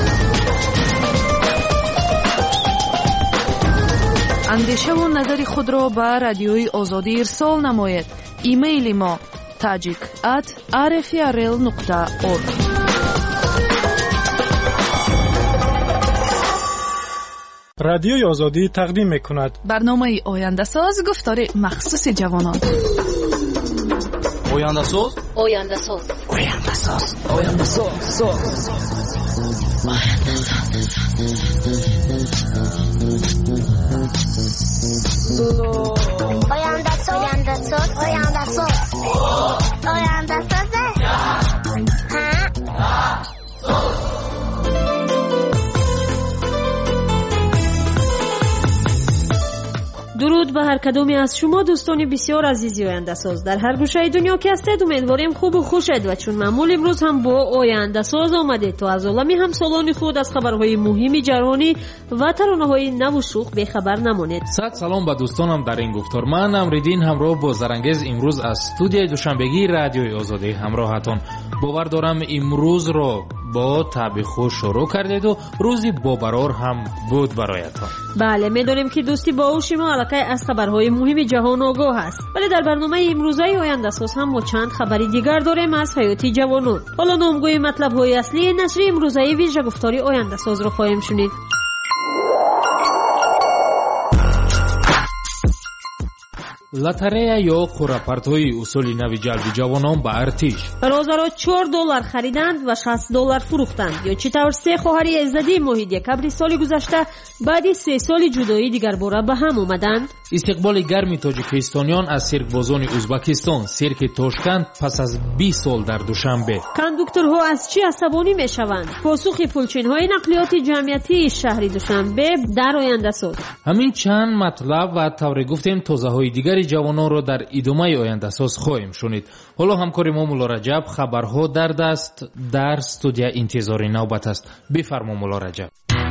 Speaker 23: اندیشه و نظر خود را به رادیوی آزادی ارسال نماید. ایمیل ما tajik@rfrl.org
Speaker 2: رادیوی آزادی تقدیم می‌کند.
Speaker 23: برنامه آینده ساز گفتار مخصوص جوانان.
Speaker 3: آینده ساز
Speaker 21: آینده ساز
Speaker 3: آینده ساز آینده ساز
Speaker 21: آینده ساز آینده ساز آینده ساز آینده ساز
Speaker 9: درود به هر کدومی از شما دوستان بسیار عزیزی آینده ساز در هر گوشه دنیا که هستید. امیدواریم خوب و خوشید و چون معمول امروز هم با آینده ساز آمدید تا از عالم همسالان خود از خبرهای مهم جهانی و ترانه‌های نو و شوق بخبر نمانید.
Speaker 7: صد سلام به دوستانم در این گفتار. من امریدین همراه با زرانگیز امروز از استودیوی دوشنبگی رادیوی آزادی همراهتان. باور دارم امروز رو با تب خوش شروع کردید و روزی باقرار هم بود برایتان.
Speaker 9: بله میدونیم که دوستی با شما علاقه از خبرهای مهم جهان آگاه است، ولی در برنامه امروزه آینده ساز هم ما چند خبری دیگر داریم از حیاتی جوانان. حالا نامگوی مطلب های اصلی نشر امروزه ویژه گفتاری آینده ساز رو خواهیم شنید.
Speaker 7: لاتریا یا قرعه‌پردازی اصول نوی جلب جوانان به ارتش.
Speaker 9: برازرها $4 خریدند و $60 فروختند. یا چطور سه خواهر عزتی موحدی کبری سال گذشته بعد 3 سال جدایی دیگر باره به هم اومدند.
Speaker 7: استقبال گرمی تاجیکستانیان از سیرکبازان ازبکستان سیرک تاشکند پس از 20 سال در دوشنبه.
Speaker 9: کاندوکتورها از چی عصبانی میشوند؟ پاسخ پولچین‌های نقلیاتی جمعیتی شهر دوشنبه در آینده ساز.
Speaker 7: همین چند مطلب و طور گفتیم تازه‌های دیگر جوانان را در ادامه آینده ساز خواهیم شنید. حالا همکار ما مولا رجب خبرها در دست در استودیو انتظار نوبت است. بفرما مولا رجب.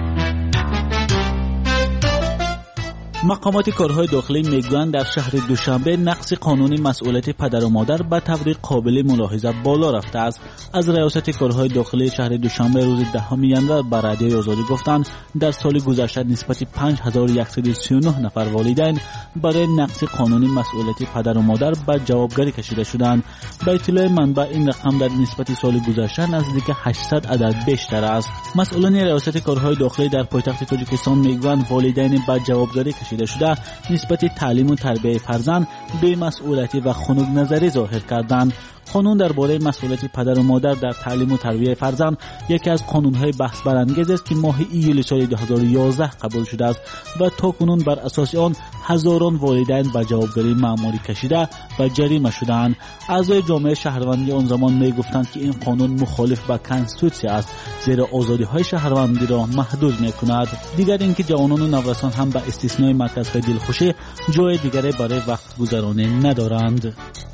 Speaker 24: مقامات کارهای داخلی میگویند در شهر دوشنبه نقض قانونی مسئولیت پدر و مادر به طور قابل ملاحظه بالا رفته است. از ریاست کارهای داخلی شهر دوشنبه روز 10 ینور به رادیوی آزادی گفتند در سال گذشته نسبت 5139 نفر والدین برای نقض قانونی مسئولیت پدر و مادر به جوابگری کشیده شدند. به اطلاع منبع این رقم در نسبت سال گذشته نزدیک 800 عدد بیشتر است. مسئولان ریاست کارهای داخلی در پایتخت تاجیکستان میگویند والدین به جوابگری کشیده شده نسبت تعلیم و تربیت فرزند بی مسئولیتی و خنک نظری ظاهر کردند. قانون درباره مسئولیت پدر و مادر در تعلیم و تربیت فرزند یکی از قانون‌های بحث برانگیز است که ماه ایول سال 2011 قبول شده است و تاکنون بر اساس آن هزاران والدین به جوابگری مأموری کشیده و جریمه شدند. اعضای جامعه شهروندی آن زمان میگفتند که این قانون مخالف با کنستیتوسیون است، زیرا آزادی‌های شهروندی را محدود می‌کند. دیگر اینکه جوانان و نوجوانان هم به استثنای مرکزهای دلخوشی جای دیگری برای وقت گذرانی ندارند.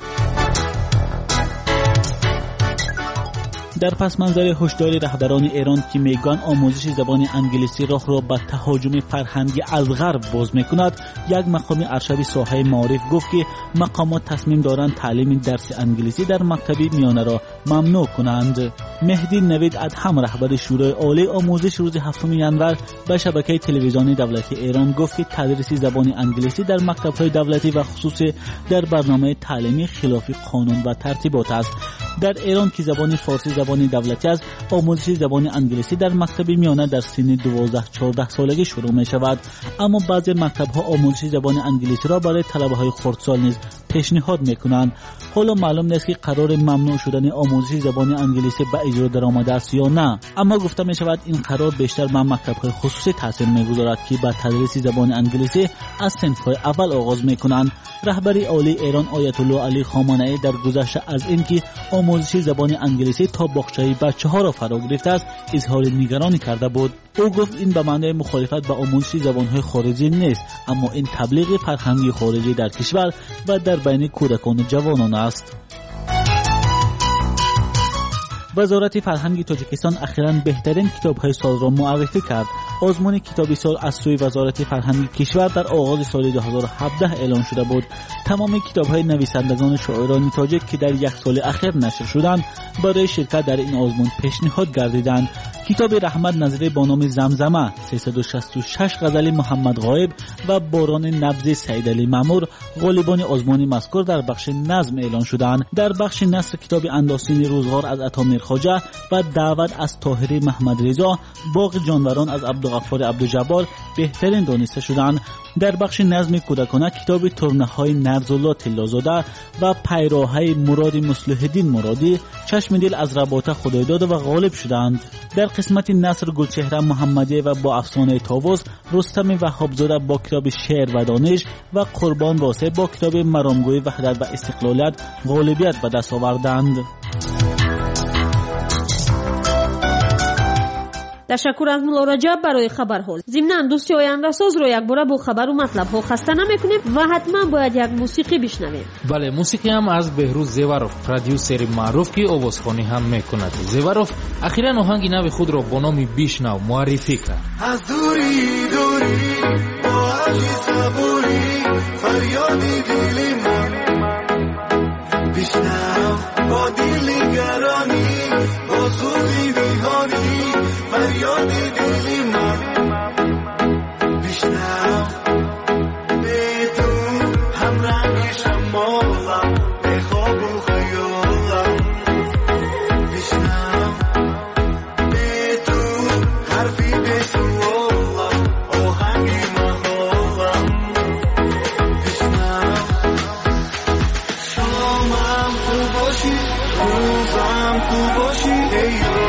Speaker 24: در پس منظر هشدار رهبران ایران که میگویند آموزش زبان انگلیسی راه را به تهاجم فرهنگی از غرب باز میکند، یک مقام ارشد ساحه معارف گفت که مقامات تصمیم دارند تعلیم درس انگلیسی در مکتب میانه را ممنوع کنند. مهدی نوید ادهم رهبر شورای عالی آموزش روز 7 ینور به شبکه تلویزیونی دولتی ایران گفت که تدریس زبان انگلیسی در مکتب‌های دولتی و خصوصی در برنامه تعلیمی خلاف قانون و ترتیبات است. در ایران که زبان فارسی زبان دولتی است، آموزش زبان انگلیسی در مکتب میانه در سن 12-14 سالگی شروع می شود، اما بعضی مکتب‌ها آموزش زبان انگلیسی را برای طلبه‌های خردسال نیز پیشنهاد می‌کنند. حالا معلوم نیست که قرار ممنوع شدن آموزش زبان انگلیسی به اجرا درآمده است یا نه، اما گفته می شود این قرار بیشتر به مکتب‌های خصوصی تاثیر می‌گذارد که با تدریس زبان انگلیسی از صنف‌های اول آغاز می‌کنند. رهبر عالی ایران آیت الله علی خامنه‌ای در گذشته از اینکه آموزش زبان انگلیسی تا باغچه بچه‌ها را فرا گرفته است اظهار نگرانی کرده بود. او گفت این به معنای مخالفت با آموزش زبان‌های خارجی نیست، اما این تبلیغ فرهنگی خارجی در کشور و در بین کودکان و جوانان است. وزارت فرهنگ تاجیکستان اخیراً بهترین کتاب‌های سال را معرفی کرد. آزمون کتاب سال از سوی وزارت فرهنگ کشور در آغاز سال 2017 اعلام شده بود. تمام کتاب‌های نویسندگان شاعران تاجیک که در یک سال اخیر نشر شدند برای شرکت در این آزمون پیشنهاد گردیدند. کتاب رحمت نظری با نام زمزمه، 366 غزل محمد غایب و باران نبض سعید علی مامور غالبان آزمون مذکور در بخش نظم اعلان شدند. در بخش نثر کتاب انداسین روزگار از عطا میرخواجه و دعوت از طاهری محمد رضا، باغ جانوران از عبدالغفار عبدالجبار بهترین دانسته شدند. در بخش نظم کودکانه کتاب ترنه‌های نرزالله طلازاده و پیراهای مراد مصلح الدین مرادی چشم دل از رباطه خدای داده و غالب شدند. در قسمت نثر گلچهره محمدی و با افسانه طاووس رستم وهابزاده با کتاب شعر و دانش و قربان واسه با کتاب مرامگوی وحدت و استقلالیت غالبیت به دست آوردند.
Speaker 9: تشکر از مولا رجب برای خبرها. ضمن دوستی آینده ساز رو یک بار با خبر و مطلب ها خسته نمیکنیم و حتما باید یک موسیقی بشنویم.
Speaker 7: بله، موسیقی هم از بهروز زیوروف، پرودیوسر معروف که آوازخوانی هم میکند. زیوروف اخیراً آهنگ نو خود را با نام بیشنو معرفی کرد.
Speaker 20: از دوری دوری با عشق صبوری فریادی دلی من بیشنو با دلی گرانی با سوزی بیهانی فریادی دلی من بیشنو به تو هم رنگ شمالم به خواب و خیالم بیشنو به تو حرفی به سوالم آهنگی محالم بیشنو شامم تو باشی روزم تو باشی ایو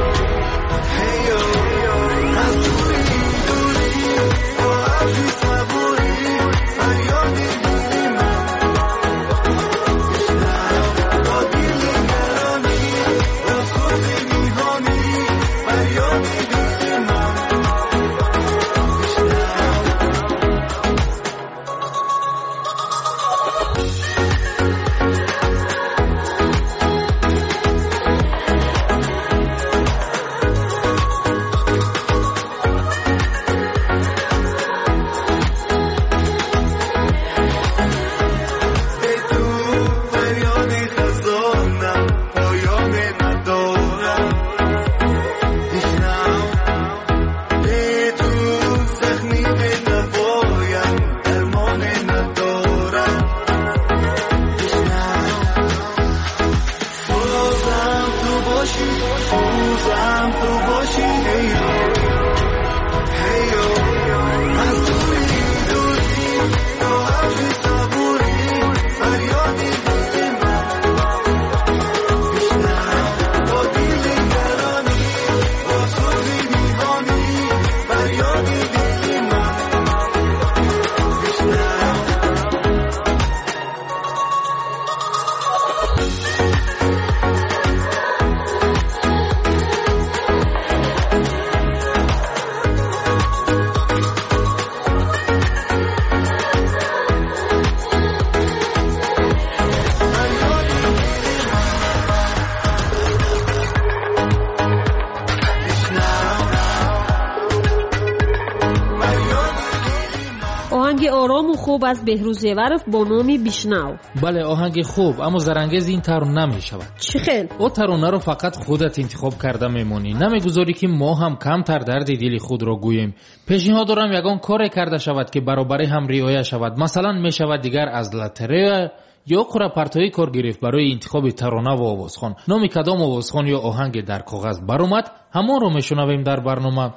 Speaker 9: آرام و خوب از بهروز زیوروف با نام بیشنو.
Speaker 7: بله، آهنگ خوب، اما زرنگیز این ترانه نمی شود.
Speaker 9: چی خیل؟
Speaker 7: او ترانه رو فقط خودت انتخاب کرده میمونی، نمیگذاری که ما هم کمتر درد دل خود را گوییم. پیشنهاد دارم یگان کار کرده شود که برابری هم رعایت شود. مثلا می شود دیگر از لاتری یا قرعه پرتایی کار گرفت برای انتخاب ترانه و آوازخوان. نام کدام آوازخوان یا آهنگ در کاغذ برآمد همون رو میشنویم در برنامه.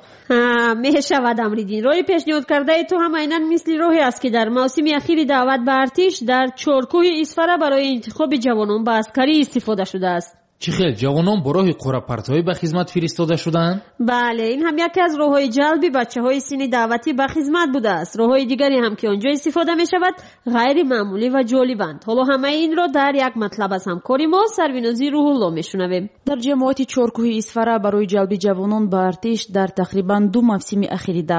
Speaker 9: میشود امریدین. راه پیشنهاد کرده تو هم عیناً مثل راهی است که در موسم اخیر دعوت به ارتش در چارکوه اصفهان برای انتخاب جوانان به عسکری استفاده شده است.
Speaker 7: چی خیل جوانان برای قرعه پرتایی به خدمت فرستاده شدند؟
Speaker 9: بله، این هم یکی از راههای جلب بچه‌های سن دعوتی به خدمت بوده است. راههای دیگری هم که آنجا استفاده می شود غیر معمولی و جالبند. حالا همه این را در یک مطلب از همکاری ما سربینازی روح الله میشنویم.
Speaker 8: در جماعت چارکوه اصفهان برای جلب جوانان به ارتش در تقریبا 2 موسم اخیر دعوت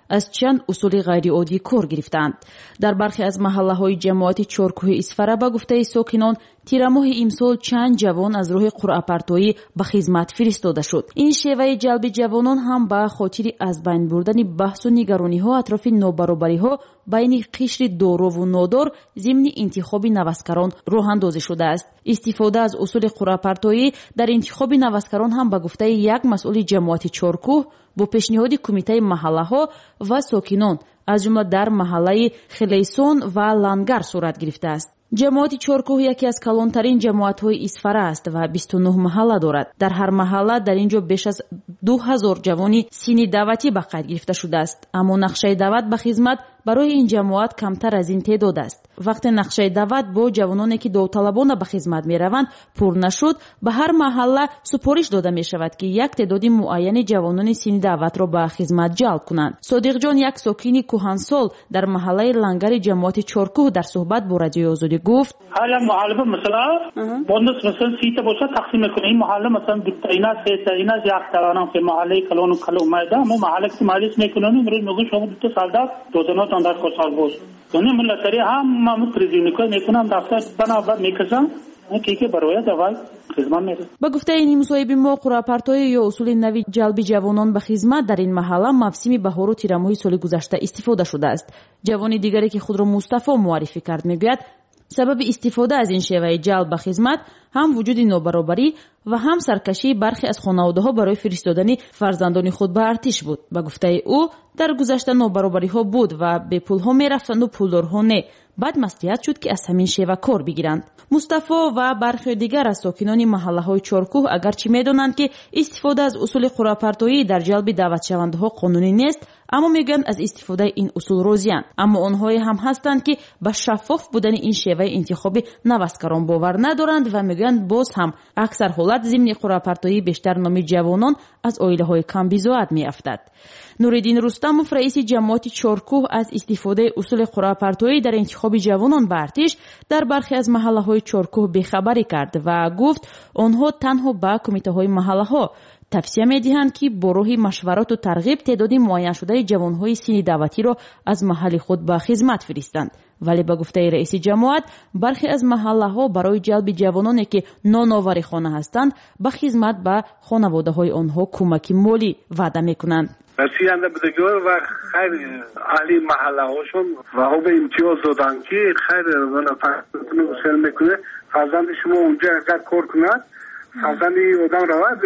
Speaker 23: از چند اصول غیر عادی کار گرفتند. در برخی از محله‌های جماعت چهارکوه اصفره به گفته ساکنان تیرماه امسال چند جوان از راه قرعه‌پرتایی به خدمت فرستاده شد. این شیوه جلب جوانان هم به خاطر از بین بردن بحث و نگرانی‌ها اطراف نابرابری‌ها بین قشر دارا و نادار ضمن انتخاب نوسکران راه اندازی شده است. استفاده از اصول قرعه‌پرتایی در انتخاب نوسکران هم به گفته یک مسئول جماعت چهارکوه با پیشنهاد کمیته محله‌ها و ساکنان از جمله در محله خلیسون و لنگر صورت گرفته است. جماعت چهارکوه یکی از کلانترین جماعت‌های اصفره است و 29 محله دارد. در هر محله در اینجا بیش از 2000 جوانی سینی دعوتی به قید گرفته شده است. اما نقشه دعوت به خدمت برای این جماعت کمتر از این تعداد است. وقتی نقشه دعوت با جوانانی که داوطلبانه به خدمت میروند پر نشد، به هر محله سپارش داده می شود که یک تعداد معین جوانان سینی دعوت را به خدمت جلب کنند. صادق جان، یک ساکن کهنسال در محله لنگر جماعت چهارکوه، در صحبت با رادیوی آزادی گفت:
Speaker 8: حالا محله مثلا بندس مثلا سیت باشه تقسیم میکنه. این محله مثلا دیتاینا سیتاینا یک ترانه که محله کلون کلو مایدا مو محله که مالیس میکنه میره میگه شما دو سالدا دودنا تندر کوسال بوش دونه ملتری هم ما پرزینیکو میکنم دفتر بنا میکشم که برای دوای خدمت میره.
Speaker 23: با گفته این مصاحبه ما قرعه‌پرتایی یا اصول نوی جلب جوانان به خدمت در این محله موسم بهار و تیرماه سال گذشته استفاده شده است. جوانی دیگری که خود را مصطفی معرفی کرد میگوید سبب استفاده از این شیوه جلب به خدمت هم وجود نابرابری و هم سرکشی برخی از خانواده‌ها برای فرستادن فرزندان خود به ارتش بود. به گفته او در گذشته نابرابری‌ها بود و به پول‌ها می‌رفتند و پولدارها نه. بعد مصلحت شد که از همین شیوه کار بگیرند. مصطفی و برخی دیگر از ساکنان محله‌های چهارکوه اگرچه می‌دانند که استفاده از اصول قرعه‌پرتایی در جلب دعوت شونده‌ها قانونی نیست، اما میگن از استفاده این اصول راضی‌اند. اما آنهایی هم هستند که به شفاف بودن این شیوه انتخاب نوسکران باور ندارند و میگن باز هم اکثر حالت ضمن قرعه‌پرتایی بیشتر نام جوانان از عائله‌های کم بیزوات می‌افتد. نوریدین رستموف، رئیس جماعت چهارکوه، از استفاده اصول قرعه‌پرتایی در انتخاب جوانان به ارتش در برخی از محله‌های چهارکوه بیخبری کرد و گفت آنها تنها به کمیته‌های محله‌ها توصیه می‌دهند که با راه مشورت و ترغیب تعداد معین شده جوان‌های سینی دعوتی را از محل خود به خدمت فرستند. ولی به گفته رئیس جماعت برخی از محله‌ها برای جلب جوانانی که نانآور خانه هستند به خدمت به خانواده‌های آنها کمک مالی وعده می‌کنند.
Speaker 10: رسیدنده بدگار و خیر اهلی محله هاشون و ها به امتیاز دادن که خیر فرزندتون گسل میکنه، فرزند شما اونجا اگر کار کند فرزندی آدم رود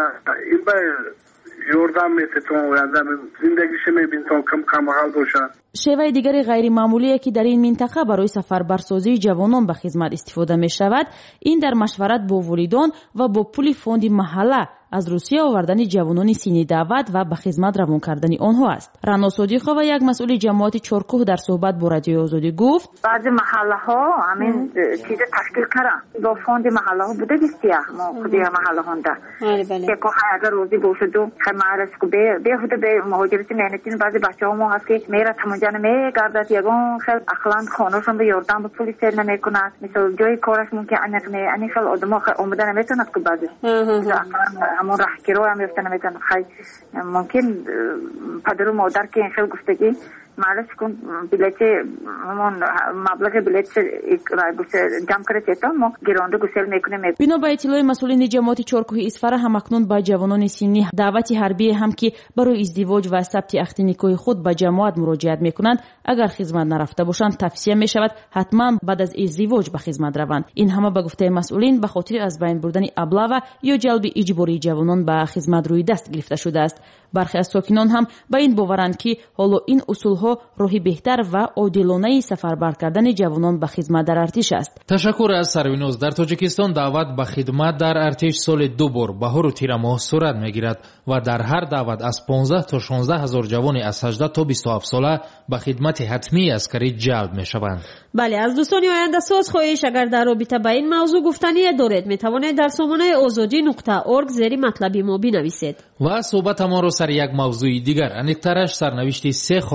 Speaker 10: این به یوردم میتون و زندگیش میبین تا کم حال باشد.
Speaker 23: شیوه دیگری غیر معمولی که در این منطقه برای سفربرسازی جوانان به خدمت استفاده می شود، این در مشورت با والدان و با پول فوند محله از روسیه آوردن جوانان سینی دعوت و به خدمت روان کردن آنها است. رنا صادقова و یک مسئول جماعت چهارکوه در صحبت با رادیوی آزادی گفت:
Speaker 11: بعضی محله ها همین چیز تشکیل کردن با فوند محله ها بوده بسیار ما خودی محله هونده که اگر روزی باشد و خمارس کو به خود به مهاجرت مهنتین بعضی بچه‌ها ما هست که میره تمونجا نمیگردد یگان خیلی اخلاق خانه‌شون به یاردن به پلیس نمیکنند، مثلا جای کارش ممکن ان خیلی آدم‌ها اومده نمیتونند که بعضی اما راهگیرو هم یافته نمیتونن. خیلی ممکن پدر و مادر که این خیلی گفتگی معلش کن بلیت مبلغ بلیت جمع کرده تا ما گرانده گسل میکنیم.
Speaker 23: بنا به اطلاع مسئولین جماعت چهارکوه اصفره هم اکنون با جوانان سنی دعوت حربی هم که برای ازدواج و ثبت عقد نکاح خود به جماعت مراجعت میکنند اگر خدمت نرفته باشند توصیه میشود حتما بعد از ازدواج به خدمت روند. این همه به گفته مسئولین به خاطر از بین بردن ابله یا جلب اجباری جوانان به خدمت روی دست گرفته شده است. برخی از ساکنان هم به این باورند که حالا این اصولها راهی بهتر و عادلانه سفربر کردن جوانان به خدمت در ارتش است.
Speaker 7: تشکر از سروینوز. در تاجیکستان دعوت به خدمت در ارتش سال 2 بار بهار و تیر ماه صورت میگیرد و در هر دعوت از 15 تا 16 هزار جوان از 18 تا 27 ساله به خدمت حتمی عسکری جلب میشوند.
Speaker 1: بله، از دوستان آینده ساز خواهش اگر در رابطه با این موضوع گفتنی دارید میتوانید در سامانه azadi.org زیر مطلبی ما بنویسید.
Speaker 7: و صحبت ما رو سر یک موضوع دیگر انیکترش سرنوشت 3 خواهر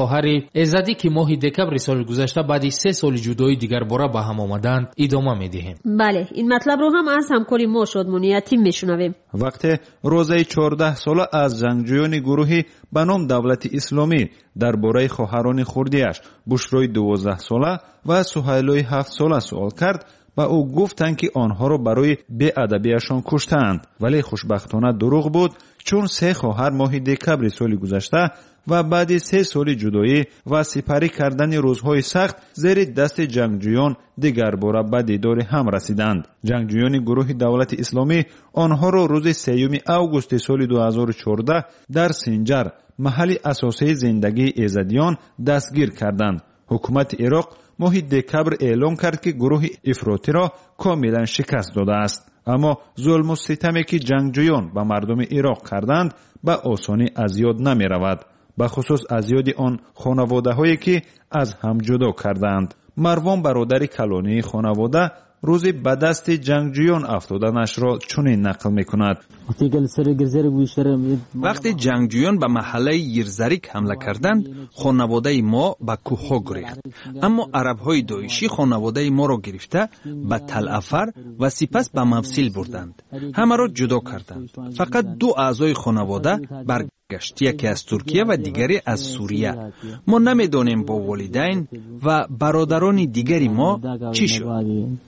Speaker 7: ایزدی که ماه دکبر سال گذشته بعد 3 سال جدایی دیگر باره به هم آمدند ادامه میدهیم.
Speaker 9: بله، این مطلب رو هم از همکاری ما شادمانی یتیم میشنویم.
Speaker 4: وقتی روزه 14 ساله از جنگجویان گروهی به نام دولت اسلامی درباره خواهران خردیش بشرای 12 ساله و سهیلای 7 ساله سوال کرد و او گفتند که آنها را برای بی‌ادبیشان کشتند، ولی خوشبختانه دروغ بود، چون 3 خواهر ماه دکبر سال گذشته و بعد 3 سال جدایی و سپری کردن روزهای سخت زیر دست جنگجویان دیگر باره به دیدار هم رسیدند. جنگجویان گروه دولت اسلامی آنها را روز 3 آگوست سال 2014 در سنجر، محل اساسی زندگی ایزدیان، دستگیر کردند. حکومت عراق ماه دکبر اعلام کرد که گروه افراطی را کاملا شکست داده است. اما ظلم و ستمی که جنگجویان به مردم عراق کردند به آسانی از یاد نمی رود، به خصوص از یاد آن خانواده هایی که از هم جدا کردند. مروان برادر کلانی خانواده روزی به دست جنگجویان افتادنش را چنین نقل می کند.
Speaker 12: وقتی جنگجویان به محله یرزریک حمله کردند، خانواده ما به کوهها گریخت. اما عربهای داعشی خانواده ما را گرفته به تل افر و سپس به مفصل بردند. همه را جدا کردند. فقط 2 اعضای خانواده برگشت، یکی از ترکیه و دیگری از سوریه. ما نمیدانیم با والدین و برادران دیگری ما چی شد.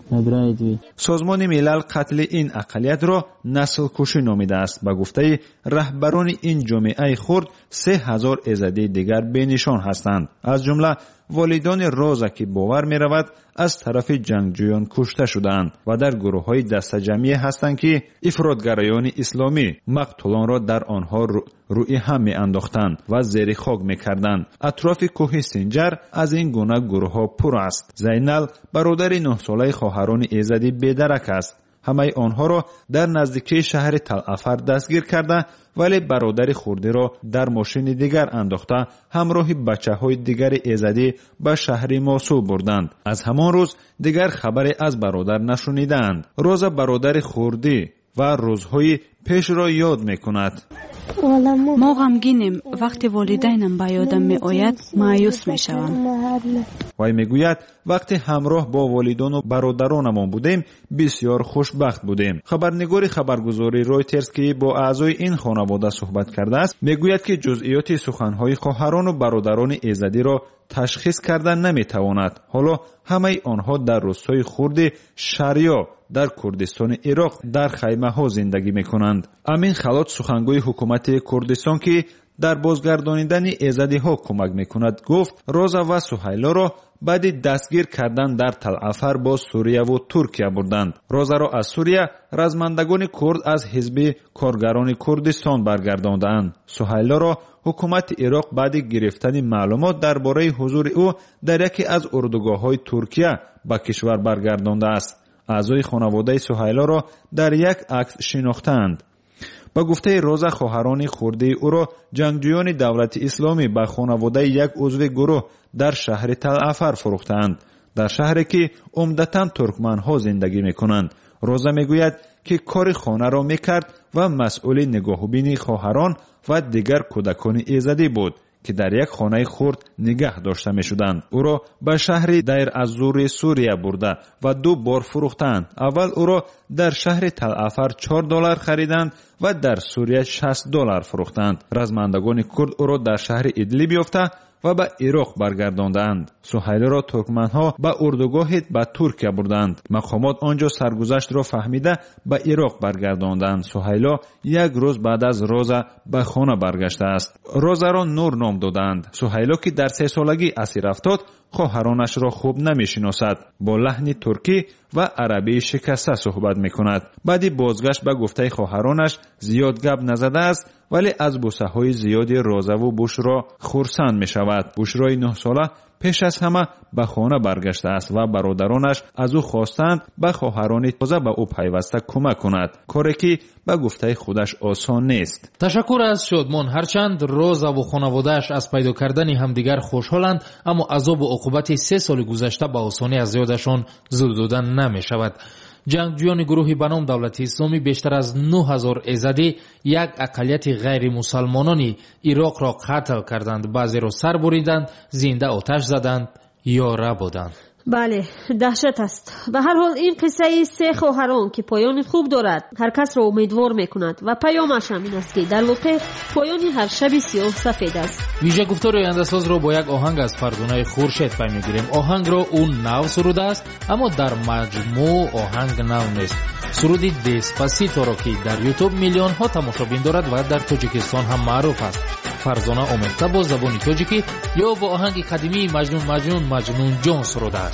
Speaker 4: سازمان ملل قتل این اقلیت را نسل کشی نامیده است. به گفته رهبران این جامعه خرد 3000 ایزدی دیگر بینشان هستند، از جمله والدان روزا که باور می رود از طرف جنگجویان کشته شدند و در گروه های دسته جمعی هستند که افراطگرایان اسلامی مقتولان را در آنها روی هم می انداختند و زیر خاک می کردند. اطراف کوه سنجر از این گونه گروه ها پر است. زینل برادر 9 ساله خواهران ایزدی بیدرک است. همه آنها را در نزدیکی شهر تل افر دستگیر کرده، ولی برادر خردی را در ماشین دیگر انداخته همراه بچه های دیگر ایزدی به شهر موسول بردند. از همان روز دیگر خبری از برادر نشنیدند. روز برادر خردی و روزهای پیش را یاد می کند.
Speaker 13: ما غمگینیم. وقتی والدینم به یادم می آید مایوس می شوم.
Speaker 4: وی می گوید وقتی همراه با والدان و برادرانمان بودیم بسیار خوشبخت بودیم. خبرنگار خبرگزاری رویترز که با اعضای این خانواده صحبت کرده است می گوید که جزئیات سخنهای خواهران و برادران ایزدی را تشخیص کردن نمی تواند. حالا همه آنها در روستای خرد شریا در کردستان عراق در خیمه ها زندگی می کنند. امین خلات سخنگوی حکومت کردستان که در بازگردانیدن ایزدی ها کمک می کند گفت روزا و سهیلا را بعد دستگیر کردن در تل افر با سوریه و ترکیه بردند. روزا را از سوریه رزمندگان کرد از حزب کارگران کردستان برگرداندند. سهیلا را حکومت عراق بعد گرفتن معلومات درباره حضور او در یکی از اردوگاه‌های ترکیه به کشور برگردانده است. اعضای خانواده سهیلا را در یک عکس شناختند. با گفته روزا خواهران خردی او را جنگجویان دولت اسلامی به خانواده یک عضو گروه در شهر تل افر فروختند، در شهری که عمدتاً ترکمن ها زندگی می کنند. روزا می گوید که کار خانه را می کرد و مسئول نگاهبین خواهران و دیگر کودکان ایزدی بود که در یک خانه خرد نگه داشته می شدند. او را به شهر دیر از زور سوریه برده و 2 بار فروختند. اول او را در شهر تل افر $4 خریدند و در سوریه $60 فروختند. رزمندگان کرد او را در شهر ادلیب یافته و به عراق برگرداندند. سهیلا را ترکمنها به اردوگاه به ترکیه بردند. مقامات آنجا سرگذشت را فهمیده به عراق برگرداندند. سهیلا یک روز بعد از روزه به خانه برگشته است. روزه را نور نام دادند. سهیلا که در 3 سالگی اسیر افتاد خواهرانش را خوب نمیشناسد. با لحن ترکی و عربی شکسته صحبت میکند. بعدی بازگشت به گفته خواهرانش زیاد گپ نزده است، ولی از بوسه های زیادی روزه و بشرا خرسند می شود. بشرای 9 ساله پیش از همه به خانه برگشته است و برادرانش از او خواستند به خواهران تازه به او پیوسته کمک کند، کاری که به گفته خودش آسان نیست.
Speaker 7: تشکر از شادمان. هرچند روزا و خانواده‌اش از پیدا کردن همدیگر خوشحالند، اما عذاب و عقوبت 3 سال گذشته به آسانی از یادشان زود دادن نمی شود. ҷангҷӯёни гурӯҳи ба ном давлати исломӣ бештар аз 9000 эзадӣ як ақалияти ғайримусалмонони ироқро қатл карданд, баъзеро сар буриданд, зинда оташ заданд ё рабуданд.
Speaker 9: бале, даҳшат аст. ба ҳар ҳол ин қиссаи се хоҳарон ки поёни хуб дорад, ҳар касро умедвор мекунад ва паёмаш ҳам ин аст ки дар воқеъ поёни ҳар шаби сиёҳ сафед аст.
Speaker 7: вижагуфтори ояндасозро бо як оҳанг аз Фардунаи Хуршед пай мегирем. оҳангро ӯ нав сурудааст, аммо дар маҷмӯъ оҳанг нав нест. суруди Деспаситоро ки дар YouTube миллионҳо тамошобин дорад ва дар Тоҷикистон ҳам маъруф аст. Фарзона омехта бо забони тоҷикӣ ё бо оҳанги қадимии маҷнун маҷнун маҷнун ҷон сурудааст.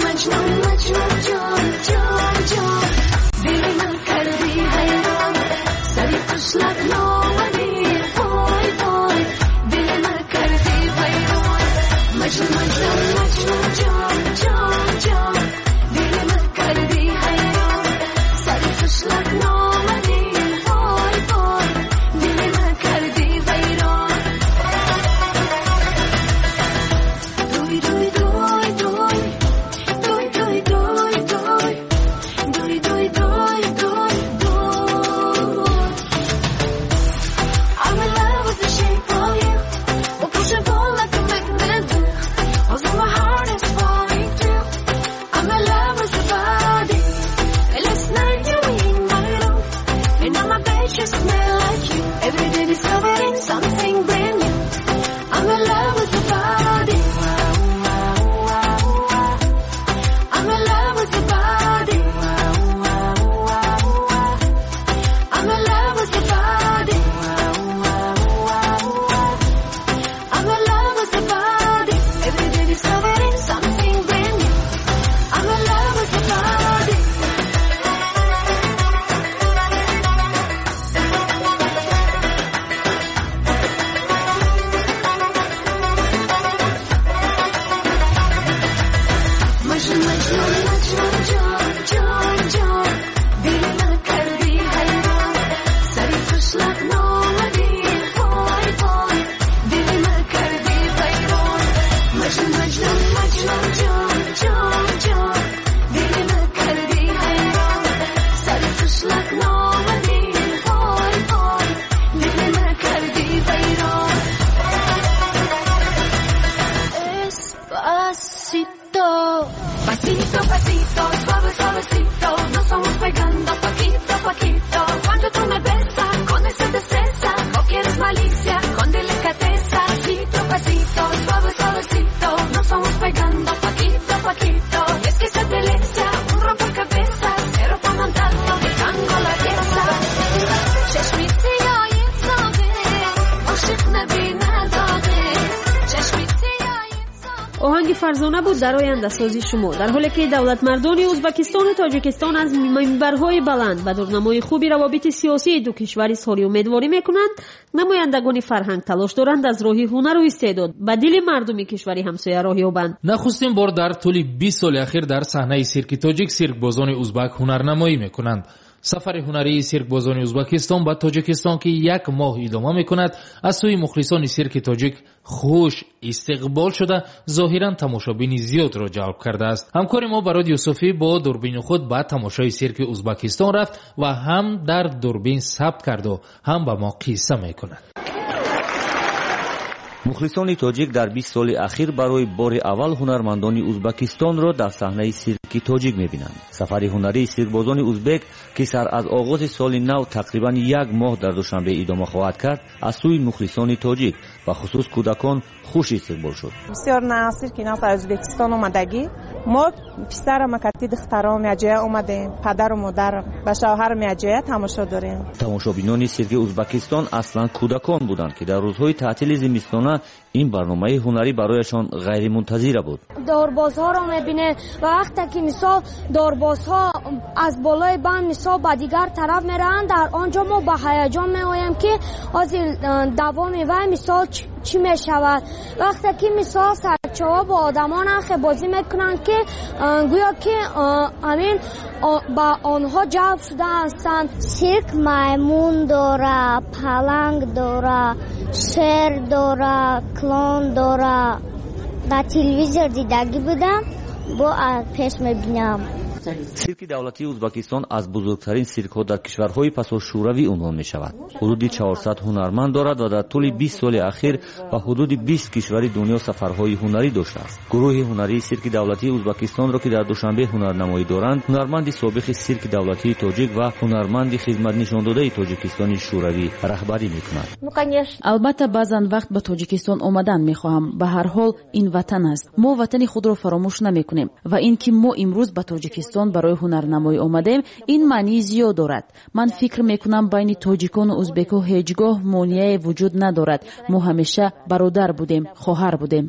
Speaker 9: оҳанги Фарзона буд дар ояндасози шумо. дар ҳоле ки давлатмардони Ӯзбекистону Тоҷикистон аз минбарҳои баланд ба дурнамои хуби равобити сиёсии ду кишвар изҳори умедворӣ мекунанд, намояндагони фарҳанг талош доранд аз роҳи ҳунару истеъдод ба дили мардуми кишвари ҳамсоя роҳ ёбанд.
Speaker 7: нахустин бор дар тӯли 20 соли ахир дар саҳнаи сирки тоҷик сиркбозони узбак ҳунарнамоӣ мекунанд. сафари ҳунарии сиркбозони Ӯзбекистон ба Тоҷикистон ки як моҳ идома мекунад, аз сӯи мухлисони сирки тоҷик хуш истиқбол шуда зоҳиран тамошобини зиёдро ҷалб кардааст. ҳамкори мо Барод Юсуфӣ бо дурбини худ ба тамошои сирки Ӯзбекистон рафт ва ҳам дар дурбин сабт карду ҳам ба мо қисса мекунад.
Speaker 5: мухлисони тоҷик дар 20 соли ахир барои бори аввал ҳунармандони Ӯзбекистонро дар саҳнаи сирки тоҷик мебинанд. сафари ҳунарии сиркбозони ӯзбек ки сар аз оғози соли нав тақрибан як моҳ дар душанбе идома хоҳад кард, аз сӯи мухлисони тоҷик ва хусус кӯдакон хуш истиқбол шуд.
Speaker 14: бисёр сирки нав сар Ӯзбекистон омадагӣ мо писарам акати духтарам яҷоя омадем, падару модар ва шавҳарам яҷоя тамошо дорем.
Speaker 5: тамошобинони сирки Ӯзбекистон аслан кӯдакон буданд ки дар рӯзҳои таътили зимистона این برنامه هنری برایشان غیر منتظره بود.
Speaker 15: داربازها را می‌بینید و وقتی که مثال داربازها از بالای بند مثال به دیگر طرف میرن، در آنجا ما به هیجان می‌آییم که از دوام و مثال چی میشود. وقتی که مثال سرچه‌ها با آدمان بازی میکنن که گویا که همین با آنها جلب شده هستند.
Speaker 16: سیرک میمون داره، پلنگ داره، شیر داره، کلون داره. در تلویزیون دیدگی بودم бо пеш мебинам.
Speaker 5: сирки давлатии узбекистон аз бузургтарин сиркҳо дар кишварҳои пасошӯравӣ унвон мешавад. ҳудуди 400 ҳунарманд дорад ва дар тӯли 20 соли ахир ба ҳудуди 20 кишвари дунё сафарҳои ҳунарӣ доштааст. гурӯҳи ҳунарии сирки давлатии узбекистонро ки дар душанбе ҳунарнамоӣ доранд, ҳунарманди собиқи сирки давлатии тоҷик ва ҳунарманди хизматнишондодаи тоҷикистони шӯравӣ раҳбарӣ мекунад.
Speaker 23: албатта баъзан вақт ба тоҷикистон омадан мехоҳам. ба ҳар ҳол ин ватан аст. мо ватани худро фаромӯш намекунем ва ин ки мо имрӯз ба тоҷикистон барои ҳунарнамоӣ омадем, ин маънии зиёд дорад. ман фикр мекунам байни тоҷикону ӯзбеку ҳеҷ гоҳ монеае вуҷуд надорад. мо ҳамеша бародар будем, хоҳар будем.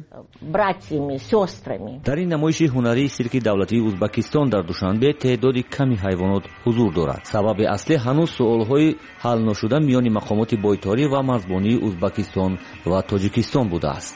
Speaker 5: дар ин намоиши ҳунарии сирки давлатии узбекистон дар душанбе теъдоди ками ҳайвонот ҳузур дорад. сабаби аслӣ ҳанӯз суолҳои ҳал ношуда миёни мақомоти бойторӣ ва марзбонии узбекистон ва тоҷикистон будааст.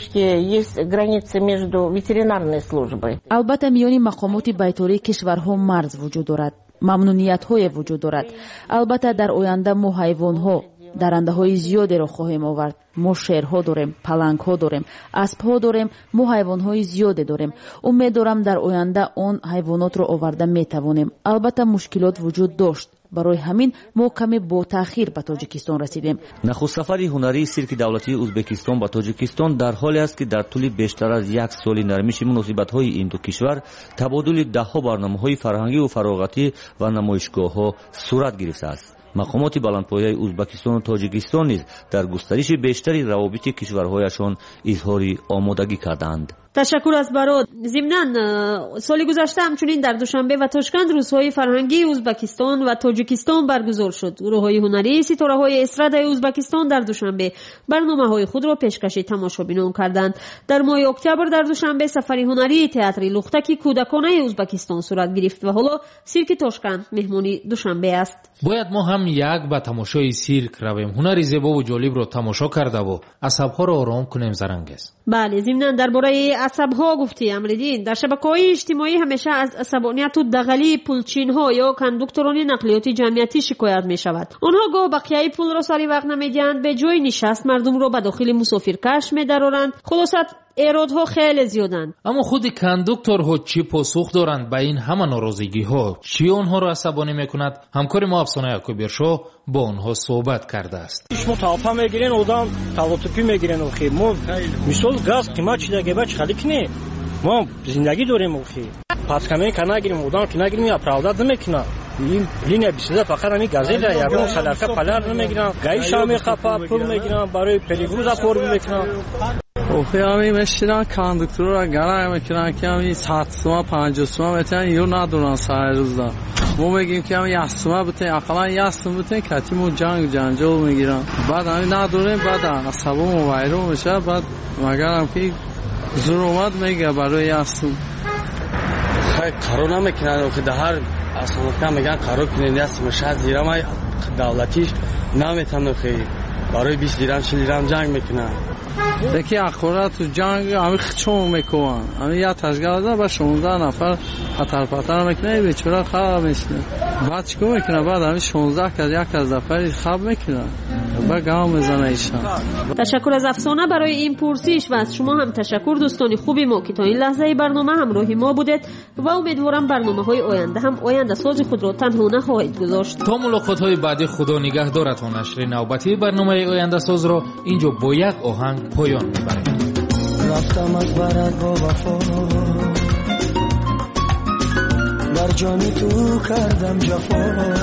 Speaker 5: албатта миёни мақомоти байтории кишварҳо марз вуҷуд дорад. мамнуниятҳое вуҷуд дорад. албатта дар оянда мо ҳайвонҳо дарандаҳои зиёдеро хоҳем овард. мо шерҳо дорем, палангҳо дорем, аспҳо дорем, мо ҳайвонҳои зиёде дорем. умед дорам дар оянда он ҳайвонотро оварда метавонем. албатта мушкилот вуҷуд дошт. барои ҳамин мо каме бо таъхир ба тоҷикистон расидем. нахустсафари ҳунарии сирки давлатии ӯзбекистон ба тоҷикистон дар ҳоле аст ки дар тӯли бештар аз 1 соли нармиши муносибатҳои ин ду кишвар табодули даҳҳо барномаҳои фарҳангиву фароғатӣ ва намоишгоҳҳо сурат гирифтааст. мақомоти баландпояи ӯзбекистону тоҷикистон низ дар густариши бештари равобити кишварҳояшон изҳори омодагӣ карданд.
Speaker 9: ташаккур аз барод. зимнан соли гузашта ҳамчунин дар душанбе ва тошканд рӯзҳои фарҳангии ӯзбекистон ва тоҷикистон баргузор шуд. гурӯҳҳои ҳунарӣ ситораҳои эстрадаи ӯзбекистон дар душанбе барномаҳои худро пешкаши тамошобинон карданд. дар моҳи октябр дар душанбе сафари ҳунарии театри лухтаки кӯдаконаи ӯзбекистон сурат гирифт ва ҳоло сирки тошканд меҳмони душанбе аст.
Speaker 7: бояд мо ҳам як ба тамошои сирк равем, ҳунари зебову ҷолибро тамошо кардаву асабҳоро ором кунем Зарангез.
Speaker 9: бале, зимнан дар бораи асабҳо гуфтӣ Амриддин. дар шабакаҳои иҷтимоӣ ҳамеша аз асабонияту дағалии пулчинҳо ё кондукторони нақлиёти ҷамъиятӣ шикоят мешавад. онҳо гоҳ бақияи пулро сари вақт намедиҳанд, бе ҷои нишаст мардумро ба дохили мусофиркаш медароранд. хулоса эродҳо хеле зиёданд.
Speaker 7: аммо худи кондукторҳо чӣ посух доранд ба ин ҳама норозигиҳо? чӣ онҳоро асабонӣ мекунад? ҳамкори мо Афсона Якубиршо бо онҳо суҳбат кардааст.
Speaker 6: шумо талафа мегирен, одам талотупӣ мегирен. охи мо мисол газ қимат шидагаба чӣ кунем? мо зиндагӣ дорем. охи паскаме ка нагирем, одам ки нагирем, оправдат намекунад. ин линия бисида фақат ҳамин газета ягон садарка паляр намегирам, гаиша мехапа пул мегирам, барои пелигру запор мекунам.
Speaker 17: охи ҳамин мешинан кондукторро гарай мекунан ки ҳамин 100 сума 50 сума метан ё надоран сари рӯзда. мо мегим ки ҳамин 1 сума бутен, ақаллан 1 сум бутен, кати мо ҷангу ҷанҷол мегирам. баъд ҳамин надорем, баъд асабомо вайрон мешавад. баъд магарам ки зур омад мега барои 1 сум.
Speaker 18: хай қарор намекунад. охи дар ҳар асока меган қарор кунед 1 сум 60 дирам давлатӣ наметавонад. охи барои 20 дирам 40 дирам ҷанг мекунад.
Speaker 17: یکی اخورات تو جنگ همین خچون میکنن. همین یا تشکیل با 16 نفر خطر پاتر میکنه، بیچاره خواب میشنه. بعد چیکار میکنه؟ بعد همین 16 کس یک از نفری خواب میکنه. با گام میزنه ایشان.
Speaker 9: تشکر از افسانه برای این پرسش و از شما هم تشکر دوستان خوبی ما که تا این لحظه برنامه همراهی ما بودید و امیدوارم برنامه‌های آینده هم آینده ساز خود را تنها نخواهید گذاشت.
Speaker 7: تا ملاقات‌های بعدی خدا نگهدارتون. نشر نوبتی برنامه آینده ساز را اینجا با یک آهنگ پایان می‌بریم.
Speaker 20: رفتم از برات با وفا، در جان تو کردم جفا،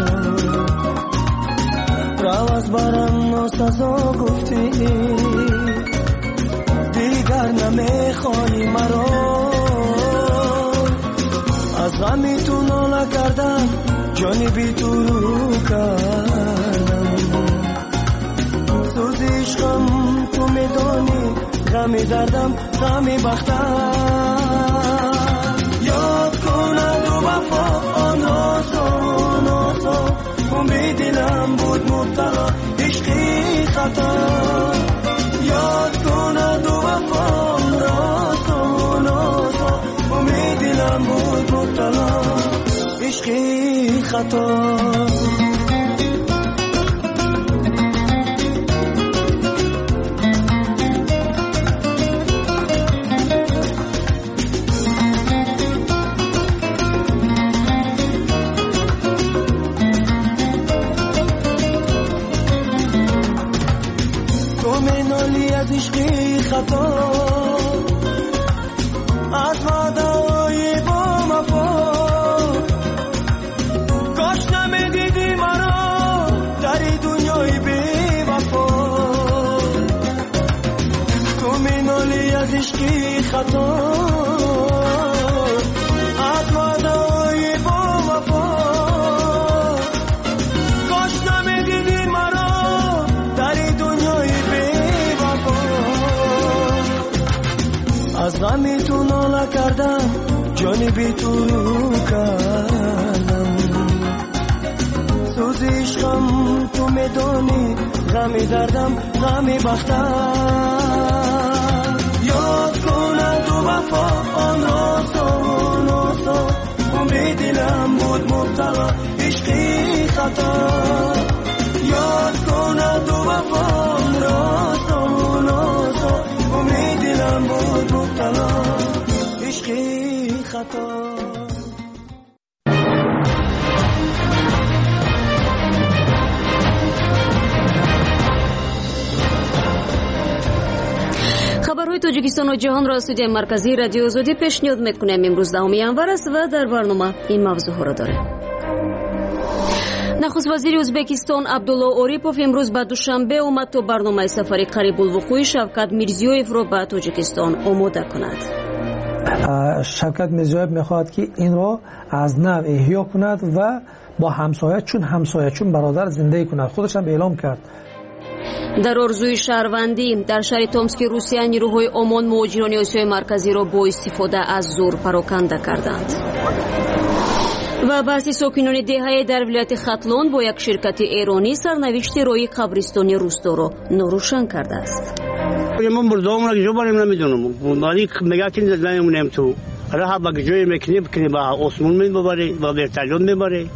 Speaker 20: رو از برم ناسزا گفتی دیگر نمیخوانی مرا، از غمی تو ناله کردم جانی بی تو کردم، سوز عشقم تو میدانی غمی دردم غمی بختم، یاد کنه دو وفا آن روزا امید دلم بود مبتلا عشقی خطا، یاد کنه دو وفا رازا امید دلم بود مبتلا عشقی خطا. عشقی خطا از وعده‌های با وفا کاش نمیدیدی مرا در این دنیای بی وفا تو مینالی از عشقی خطا از وعده‌های با وفا کاش نمیدیدی مرا در این دنیای بی وفا از غمی تو ناله کردم جانی بی تو رو کردم سوز عشقم تو میدانی غمی دردم غمی بختم یاد کنه تو وفا آن راسا امید دلم بود مبتلا عشقی خطا یاد کنه تو وفا آن راسا امید دلم بود مبتلا عشقی خطا
Speaker 1: خبرهای تاجیکستان و جهان را استودیوی مرکزی رادیو آزادی پیشنهاد میکنیم. امروز 10 январ است و در برنامه این موضوع را داریم. نخست وزیر ازبکستان عبدالله اوریپов امروز به دوشنبه اومد تا برنامه سفری قریب الوقوع شوکت میرزیویف را به تاجیکستان آماده کند.
Speaker 2: شوکت میرزیویف میخواهد که این را از نو احیا کند و با همسایه چون برادر زندگی کند. خودش هم اعلام کرد.
Speaker 1: در آرزوی شهروندی در شهر تومسک روسیه نیروهای ОМОN مهاجران آسیای مرکزی را با استفاده از زور پراکنده کردند. و بحث ساکنان دهه در ولایت خطلون با یک شرکت ایرانی سرنوشت روی قبرستان روستا را ناروشن کرده است.
Speaker 3: من مردم را جو بریم نمیدونم ولی میگه که نمیمونیم تو راه با جوی میکنیم با آسمون میبره با ورتالون میبره.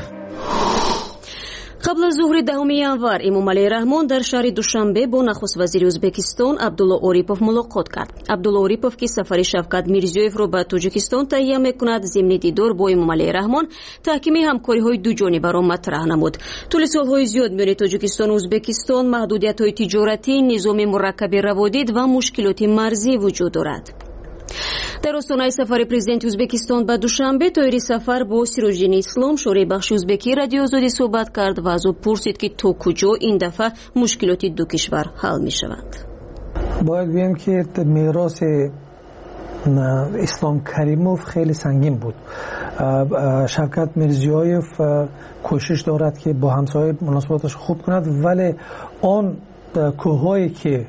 Speaker 1: قبل از ظهر 10 январ эмомалӣ раҳмон дар шаҳри душанбе бо нахуст вазири ӯзбекистон абдулло орипов мулоқот кард. абдулло орипов ки сафари шавкат мирзиёевро ба тоҷикистон таҳия мекунад зимни дидор бо эмомалӣ раҳмон таҳкими ҳамкориҳои дуҷонибаро матраҳ намуд. тӯли солҳои зиёд миёни тоҷикистону ӯзбекистон маҳдудиятҳои тиҷоратӣ низоми мураккаби раводид ва мушкилоти марзӣ вуҷуд дорад. در آستانه سفر پرزیدنت ازبکستان به دوشنبه طایر سفر با سیروجدین اسلام شورای بخش ازبکی رادیو آزادی صحبت کرد و از او پرسید که تا کجا این دفعه مشکلات دو کشور حل می شوند.
Speaker 2: باید بگیم که میراث اسلام کریموف خیلی سنگین بود. شوکت میرزیویف کوشش دارد که با همسایه مناسباتش خوب کند ولی آن کوههایی که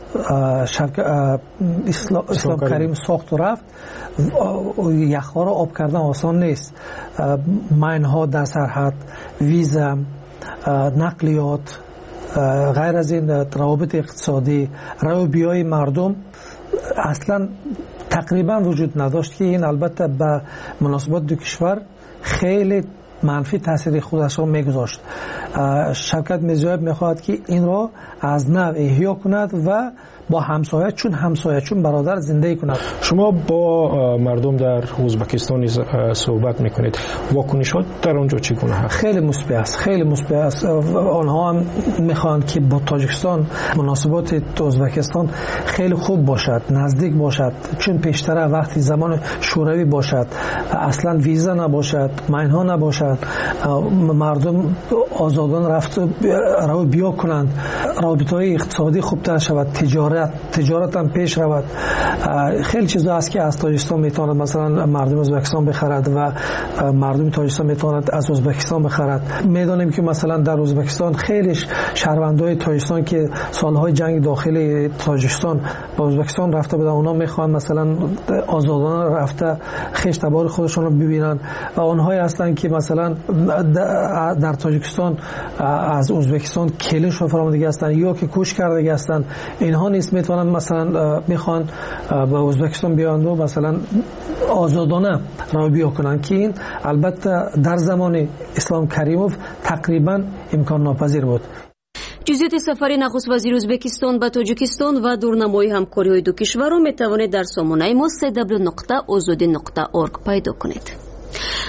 Speaker 2: اسلام کریم ساخت و رفت یخها را آب کردن آسان نیست. ماینها در سرحد، ویزا، نقلیات، غیر از این روابط اقتصادی، روابیای مردم اصلا تقریبا وجود نداشت که این البته به مناسبات دو کشور خیلی منفی تاثیر خودش را میگذاشت. شوکت میرزیویف میخواهد که این را از نو احیا کند و با همسایه چون برادر زندگی کند.
Speaker 19: شما با مردم در ازبکستان صحبت میکنید، واکنشات در آنجا چگونه هست؟
Speaker 2: خیلی مثبت است. آنها هم میخوان که با تاجیکستان مناسبات ازبکستان خیلی خوب باشد، نزدیک باشد، چون پیشتر وقتی زمان شوروی باشد اصلا ویزا نباشد، ماینها نباشد، مردم آزادانه رفت رو بیا کنند، رابطه‌های اقتصادی خوبتر شود، تجارت هم پیش رود. خیلی چیزا هست که از تاجیکستان میتواند مثلا مردم ازبکستان بخرد و مردم تاجیکستان میتواند از ازبکستان بخرد. میدانیم که مثلا در ازبکستان خیلی شهروندای تاجیکستان که سالهای جنگ داخلی تاجیکستان با ازبکستان رفته بودن، اونا میخوان مثلا آزادانه رفته خشت تبار خودشون رو ببینن و اونهایی هستن که مثلا در تاجیکستان از ازبکستان کلش و فراموشی هستن یا که کوش کرده هستن. اینها نیست میتونن مثلا میخوان به ازبکستان بیان و مثلا آزادانه رو بیا کنن که این البته در زمان اسلام کریموف تقریبا امکان ناپذیر بود.
Speaker 1: جزئیات سفر نخست وزیر ازبکستان به تاجیکستان و دورنمای همکاری‌های دو کشور را میتوانید در سامانه ما www.azadi.org پیدا کنید.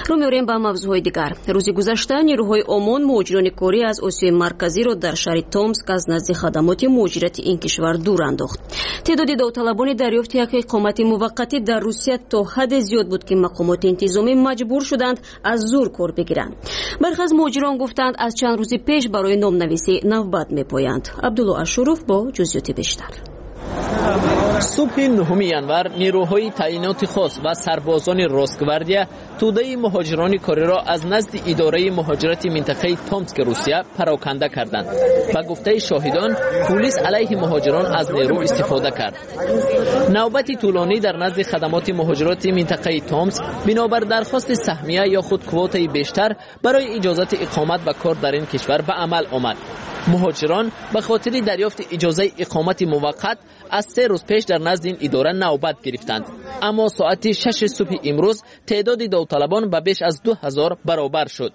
Speaker 1: رو می‌بریم به موضوعهای دیگر. روز گذشته نیروهای عمان مهاجران کاری از آسیای مرکزی را در شهر تومسک از نزد خدمات مهاجرتی این کشور دور انداخت. تعداد داوطلبان دریافت یک اقامت موقتی در روسیه تا حد زیاد بود که مقامات انتظامی مجبور شدند از زور کار بگیرند. برخی از مهاجران گفتند از چند روز پیش برای نامنویسی نوبت می‌پایند. عبدالله اشرف با جزئیات بیشتر.
Speaker 8: صبح 9 ینور نیروهای تعیینات خاص و سربازان راستگواردیا توده مهاجران کاری را از نزد اداره مهاجرت منطقه تومسک روسیه پراکنده کردند. به گفته شاهدان پلیس علیه مهاجران از نیرو استفاده کرد. نوبت طولانی در نزد خدمات مهاجرت منطقه تومسک بنابر درخواست سهمیه یا خود کوتای بیشتر برای اجازه اقامت و کار در این کشور به عمل آمد. مهاجران به خاطر دریافت اجازه اقامت موقت از 3 روز پیش در نزد این اداره نوبت گرفتند، اما ساعت 6 صبح امروز تعداد داوطلبان به بیش از 2000 برابر شد.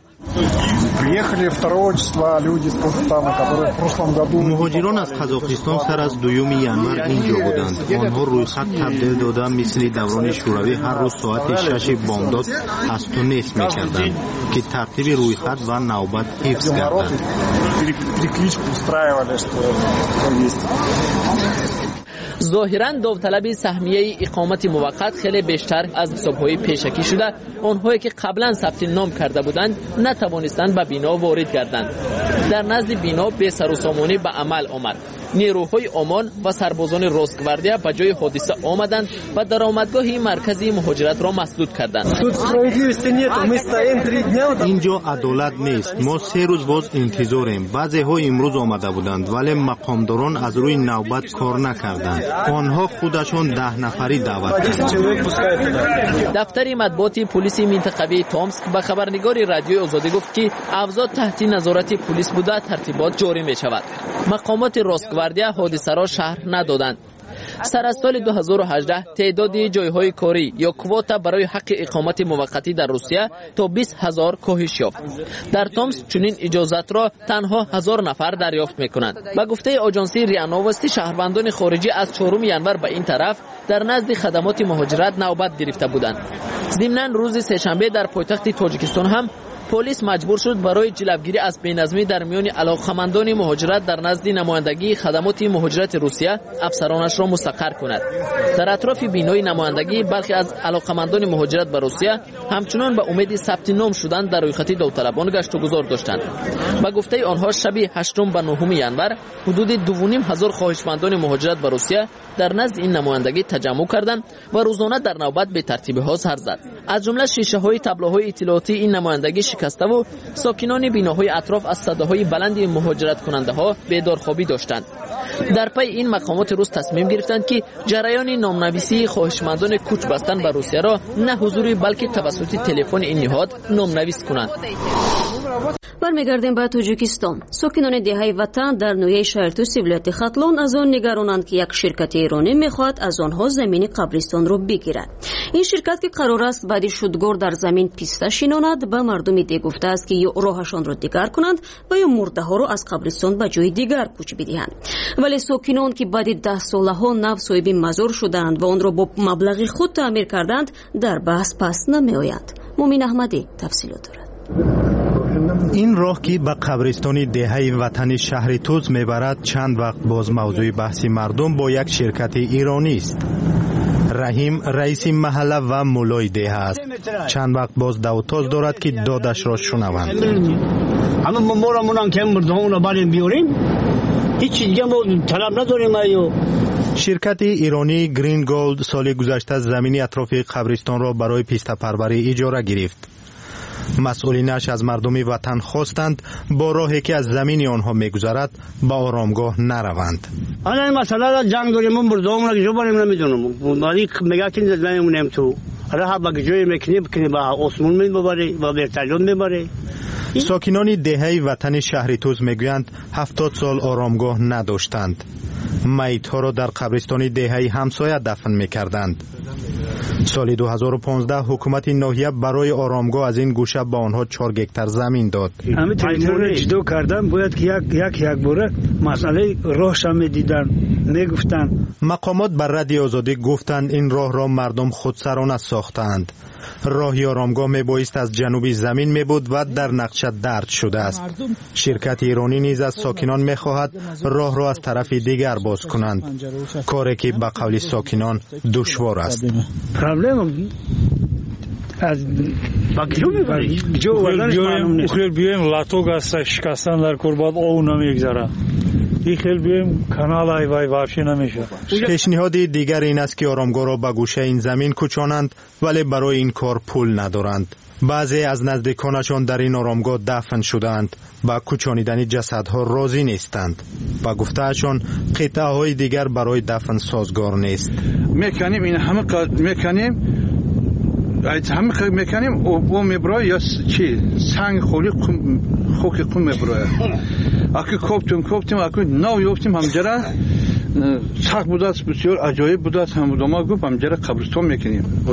Speaker 21: مهاجران از قزاقستان سر از 2 ینور اینجا بودند. آنها روی خط تبدیل داده مثل دوران شوروی هر روز ساعت 6 بامداد هست و نیست میکردند که ترتیب روی خط و نوبت حفظ کردند.
Speaker 8: ظاهراً داوطلبی سهمیه اقامت موقت خیلی بیشتر از صبح‌های پیشکی شده. آنهایی که قبلا ثبت نام کرده بودند نتوانستند به بنا وارد گردند. در نزد بنا بی سر و سامانی به عمل آمد. نیروهای عمان و سربازان راستگواردیا به جای حادثه آمدند و درآمدگاه مرکزی مهاجرت را مسدود کردند.
Speaker 21: اینجا عدالت نیست. ما 3 روز باز انتظاریم. بعضی‌ها امروز آمده بودند ولی مقامداران از روی نوبت کار نکردند. آنها خودشان 10 نفری دعوت کردند.
Speaker 8: دفتر مطبوعات پلیس منطقوی تومسک به خبرنگار رادیوی آزادی گفت که افزاد تحت نظارت پلیس بوده ترتیبات جاری می شود. مقامات راستگواردیا حادثه را شرح ندادند. سر از سال 2018 تعداد جایهای کاری یا کوتا برای حق اقامت موقتی در روسیه تا 20000 کاهش یافت. در تومسک چنین اجازت را تنها 1000 نفر دریافت میکنند. با گفته آژانسی ریا نووستی شهروندان خارجی از 4 ینور به این طرف در نزد خدمات مهاجرت نوبت گرفته بودند. ضمناً روز سه‌شنبه در پایتخت تاجیکستان هم پلیس مجبور شد برای جلوگیری از بی‌نظمی در میان علاقه‌مندان مهاجرت در نزد نمایندگی خدمات مهاجرت روسیه افسرانش را مستقر کند. در اطراف بینای نمایندگی برخی از علاقه‌مندان مهاجرت به روسیه همچنان به امید ثبت نام شدن در رویخط داوطلبان گشت و گذار داشتند. با گفته آنها شب 8 و 9 ینور حدود 2500 خواهشمندان مهاجرت به روسیه در نزد این نمایندگی تجمع کردند و روزانه در نوبت به ترتیب‌ها سر زد. از جمله شیشه‌های تابلوهای اطلاعاتی این نمایندگی شکسته و ساکنان بیناهای اطراف از صداهای بلند مهاجرت کننده ها بیدارخوابی داشتند. در پی این مقامات روس تصمیم گرفتند که جریان نامنویسی خواهشمندان کوچ بستن به روسیه را نه حضوری بلکه توسط تلفن این نهاد نامنویس کنند.
Speaker 1: برمیگردیم به تاجیکستان. ساکنان دهه وطن در نویه شهرتوس ولایت ختلون از آن نگرانند که یک شرکت ایرانی میخواهد از آنها زمین قبرستان را بگیرد. این شرکت که قرار است بعد شدگار در زمین پیسته شیناند به مردم ده گفته است که یا راهشان را دیگر کنند و یا مرده ها را از قبرستان به جای دیگر کوچ بدهند. ولی ساکنان که بعد 10 ساله ها نو صاحب مزار شدند و آن را با مبلغ خود تعمیر کردند در بحث پس نمیآیند. مومن احمدی تفصیلات دارد.
Speaker 21: این راه که به قبرستان دهه وطن شهر توز میبرد چند وقت باز موضوع بحث مردم با یک شرکت ایرانی است. رحیم رئیس محله و مولای ده است. چند وقت باز دوتاز دارد که دادش را شنوند.
Speaker 3: اما ما را مونان که مردم را بریم بیاریم هیچ چیزی ما طلب نداریم.
Speaker 21: شرکت ایرانی گرین گولد سال گذشته زمینی اطراف قبرستان را برای پیسته پروری اجاره گرفت. مسئولینش از مردم وطن خواستند با راهی که از زمین آنها میگذرد با آرامگاه نروند.
Speaker 3: حالا این مسئله جنگ داریم من مردم را جو بریم نمیدونم. ولی میگه که نمیمونیم تو. راه با جوی میکنی با آسمون میبره و ورتالون میبره.
Speaker 21: ساکنان دهه وطن شهر توز میگویند 70 سال آرامگاه نداشتند. میتها را در قبرستان دهه همسایه دفن میکردند. سال 2015 حکومت ناحیه برای آرامگاه از این گوشه با آنها 4 گکتر زمین داد.
Speaker 22: همه تریتوری جدا کردن باید که یک باره مسئله راهش هم دیدن میگفتن.
Speaker 21: مقامات بر رادیو آزادی گفتند این راه را مردم خودسرانه ساختند. راهی آرامگاه میبایست از جنوبی زمین میبود و در نقشه درج شده است. شرکت ایرانی نیز از ساکنان میخواهد راه را از طرف دیگر باز کنند، کاری که به قول ساکنان دشوار است.
Speaker 22: از جو خیلی بیایم لاتوگ است شکستن در کرباد او نمیگذره. این خیلی بیایم کانال ای وافی نمیشه.
Speaker 21: پیشنهاد دیگر این است که آرامگاه را به گوشه این زمین کوچانند، ولی برای این کار پول ندارند. بعضی از نزدیکانشان در این آرامگاه دفن شدند، با کوچانیدن جسدها راضی نیستند. با گفتهشان قطعه های دیگر برای دفن سازگار نیست.
Speaker 10: میکنیم این همه میکنیم میکنیم او میبرای یا چی سنگ خولی خوک خون میبرای اکی کوبتیم اکی نو یوفتیم همجره سخت بوده است، بسیار عجایب بوده است. هم ما گفت همجره قبرستان میکنیم.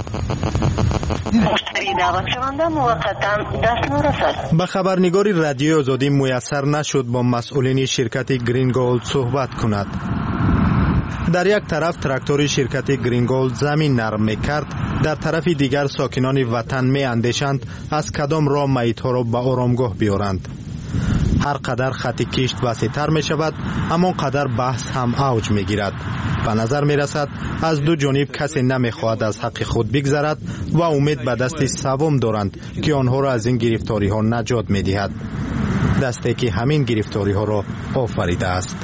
Speaker 21: مشتری دعوت شونده موقتا دست نرسد. به خبرنگاری رادیوی آزادی میسر نشد با مسئولین شرکت گرین گولد صحبت کند. در یک طرف تراکتور شرکت گرین گولد زمین نرم میکرد، در طرف دیگر ساکنان وطن می اندیشند از کدام راه میتها را به آرامگاه بیارند. هر قدر خط کشت وسیع‌تر می شود، اما قدر بحث هم اوج می گیرد. به نظر می رسد از دو جانب کسی نمی خواهد از حق خود بگذرد و امید به دست سوم دارند که آنها را از این گرفتاری ها نجات می دهد، دستی که همین گرفتاری ها را آفریده است.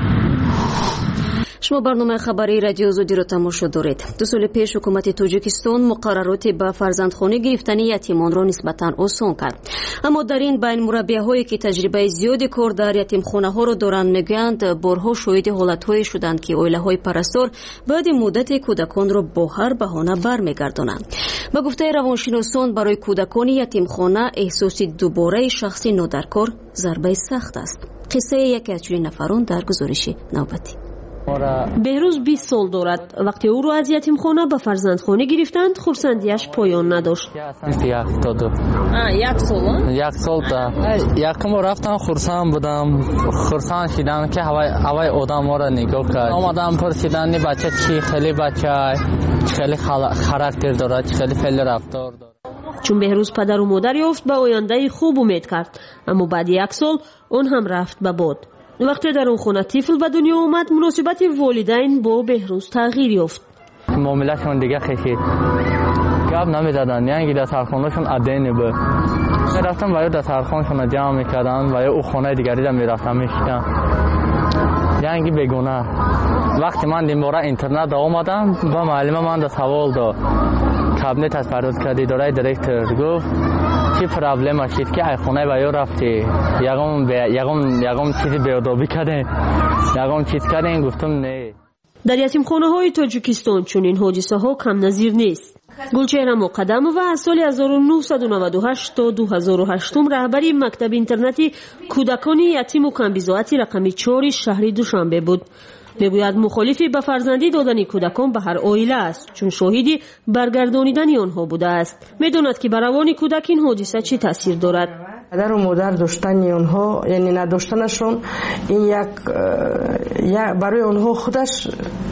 Speaker 1: شما برنامه خبری رادیو آزادی را تماشا دارید. 2 سال پیش حکومت تاجیکستان مقررات به فرزندخانه گرفتن یتیمان را نسبتاً آسان کرد. اما در این بین مربیهایی که تجربه زیادی کار در یتیمخانه ها را دارند میگویند بارها شاهد حالت‌هایی شدند که عائله‌های پرستار بعد مدت کودکان را با هر بهانه برمیگردانند. به گفته روانشناسان برای کودکان یتیمخانه احساس دوباره شخصی نادرکار ضربه سخت است. قصه یکی از چنین نفران در گزارش نوبتی.
Speaker 9: بهروز 20 سال دارد. وقتی او را از یتیمخانه به فرزندخانه گرفتند خرسندیش پایان نداشت.
Speaker 8: یک سال یکم رفتم خرسند بودم، خرسند شدم که هوای آدم را نگاه کرد. آمدم پرسیدن بچه چی خیلی بچه خیلی خاراکتر دارد، خیلی فعال رفتار دارد.
Speaker 9: چون بهروز پدر و مادر یافت به آینده خوب امید کرد، اما بعد 1 سال اون هم رفت به باد. وقتی در اون خانه طفل به دنیا اومد مناسبت والدین با بهروز تغییر یافت.
Speaker 8: معاملهشون دیگه خیلی گپ نمیدادن، یعنی دسترخوانشون عدینی بود. میرفتم برای دسترخوانشون جمع میکردن و او خانه دیگری را میرفتم میشیدن، یعنی بگونه. وقتی من دیمباره اینترنت آمدم با معلم من دا سوال داد، کابینت از پرداز کردی دارای دیرکتر گفت چی پرابلم هستید که ای خونه باید رفتی یکم چیزی بیادابی کردین یکم چیز کردین؟ گفتم نه.
Speaker 9: در یتیمخانه های تاجیکستان چنین حادثه ها کم نظیر نیست. گلچهره مقدمووا از سال 1998 تا 2008 رهبری مکتب اینترنتی کودکان یتیم و کمبزاعت رقم 4 شهر دوشنبه بود. میگوید مخالفی به فرزندی دادن کودکان به هر عائله است، چون شاهدی برگردانیدن آنها بوده است. میداند که بر روان کودک این حادثه چه تاثیر دارد.
Speaker 11: پدر و مادر داشتن آنها یعنی نداشتنشون این یک برای آنها خودش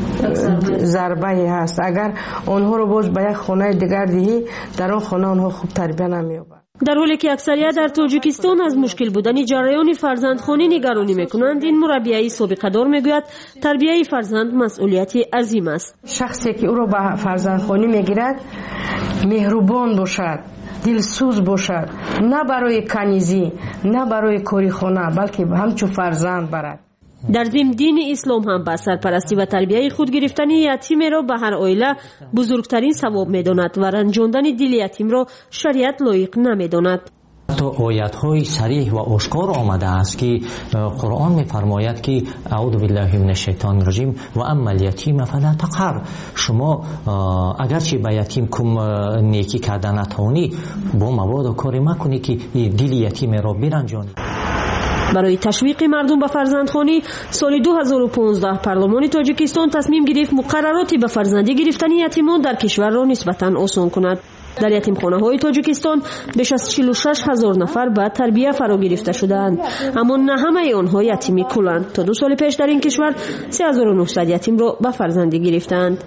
Speaker 11: ضربه هست. اگر آنها رو باز به یک خانه دیگر دهی در آن خانه آنها خوب تربیت نمی‌یابند.
Speaker 9: در حالی که اکثریت در تاجیکستان از مشکل بودن جریان فرزندخوانی نگرانی میکنند، این مربیه سابقه دار میگوید تربیت فرزند مسئولیتی عظیم است.
Speaker 11: شخصی که او را به فرزندخوانی میگیرد مهربان باشد، دلسوز باشد، نه برای کنیزی نه برای کاری خانه بلکه همچون فرزند برد.
Speaker 9: در ضمن دین اسلام هم با سرپرستی و تربیت خود گرفتن یتیم را به هر عائله بزرگترین ثواب می‌داند و رنجاندن دل یتیم را شریعت لایق نمی‌داند.
Speaker 12: تو آیات‌های صریح و آشکار آمده است که قرآن می‌فرماید که اعوذ بالله من الشیطان الرجیم و اما الیتیم فلا تقهر. شما اگرچه به یتیم کم نیکی کردن نتوانی، با مبادا کاری مکنی که دل یتیم را برنجانی.
Speaker 9: برای تشویق مردم به فرزندخوانی سال 2015 پارلمان تاجیکستان تصمیم گرفت مقرراتی به فرزندی گرفتن یتیمان در کشور را نسبتاً آسان کند. در یتیمخانه‌های تاجیکستان بیش از 46,000 نفر به تربیت فرا گرفته شدند، اما نه همه آنها یتیمی کلند. تا 2 سال پیش در این کشور 3900 یتیم را به فرزندی گرفتند.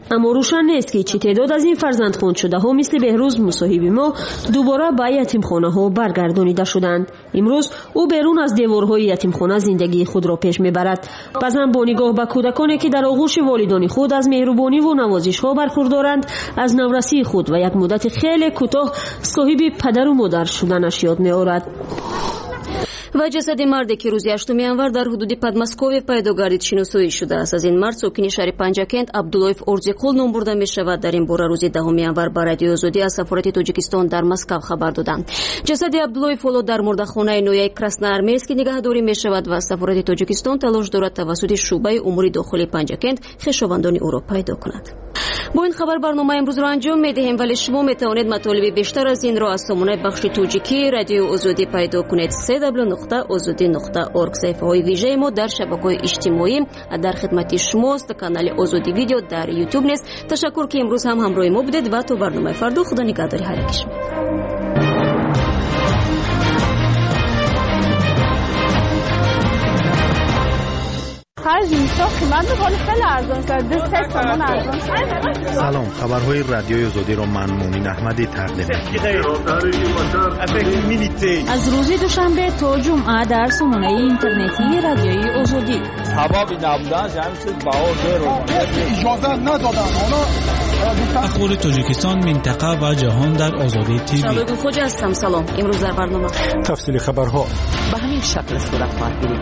Speaker 9: اما روشن نیست که چه تعداد از این فرزندخوانده شده ها مثل بهروز مصاحب ما دوباره به یتیمخانه ها برگردانیده شدند. امروز او بیرون از دیوارهای یتیمخانه زندگی خود را پیش میبرد. بعضا با نگاه به کودکانی که در آغوش والدان خود از مهربانی و نوازش ها برخوردارند از نورسی خود و یک مدت خیلی کوتاه صاحب پدر و مادر شدنش یاد می‌آورد.
Speaker 1: و جسد مردی که روز 8 январ در حدود پدماسکوی پیدا گردید شناسایی شده است. از این مرد ساکن شهر پنجکند عبداللایف اورزیقول نام برده می شود. در این باره روز 10 январ با رادیو آزادی از سفارت تاجیکستان در مسکو خبر دادند. جسد عبداللایف حالا در مردخانه نویای کراسноармейск نگهداری می شود و سفارت تاجیکستان تلاش دارد توسط شعبه امور داخلی پنجکند خویشاوندان او را پیدا کند. با این خبر برنامه امروز را انجام می‌دهیم، ولی شما می‌توانید مطالب بیشتر از این را از سامانه بخش تاجیکی رادیو آزادی پیدا کنید. www.azadi.org. صفحه‌های ویژه ما در شبکه‌های اجتماعی در خدمت شماست. کانال آزادی ویدیو در یوتیوب نیست. تشکر که امروز هم همراه ما بودید و تا برنامه فردا خدا نگهداری هر یک شما.
Speaker 21: سلام، خبرهای رادیوی آزادی را من مومین احمدی تقدیم می‌کنم.
Speaker 23: از روز دوشنبه تا جمعه در سامانه اینترنتی رادیوی آزادی.
Speaker 4: سبب نبودن جمعیت باور اجازه ندادن.
Speaker 13: اخبار تاجیکستان، منطقه و جهان در آزادی تیوی.
Speaker 1: شادو خوجا هستم. سلام. امروز در برنامه
Speaker 21: تفصیل خبرها
Speaker 8: به همین شکل صورت خواهد گرفت.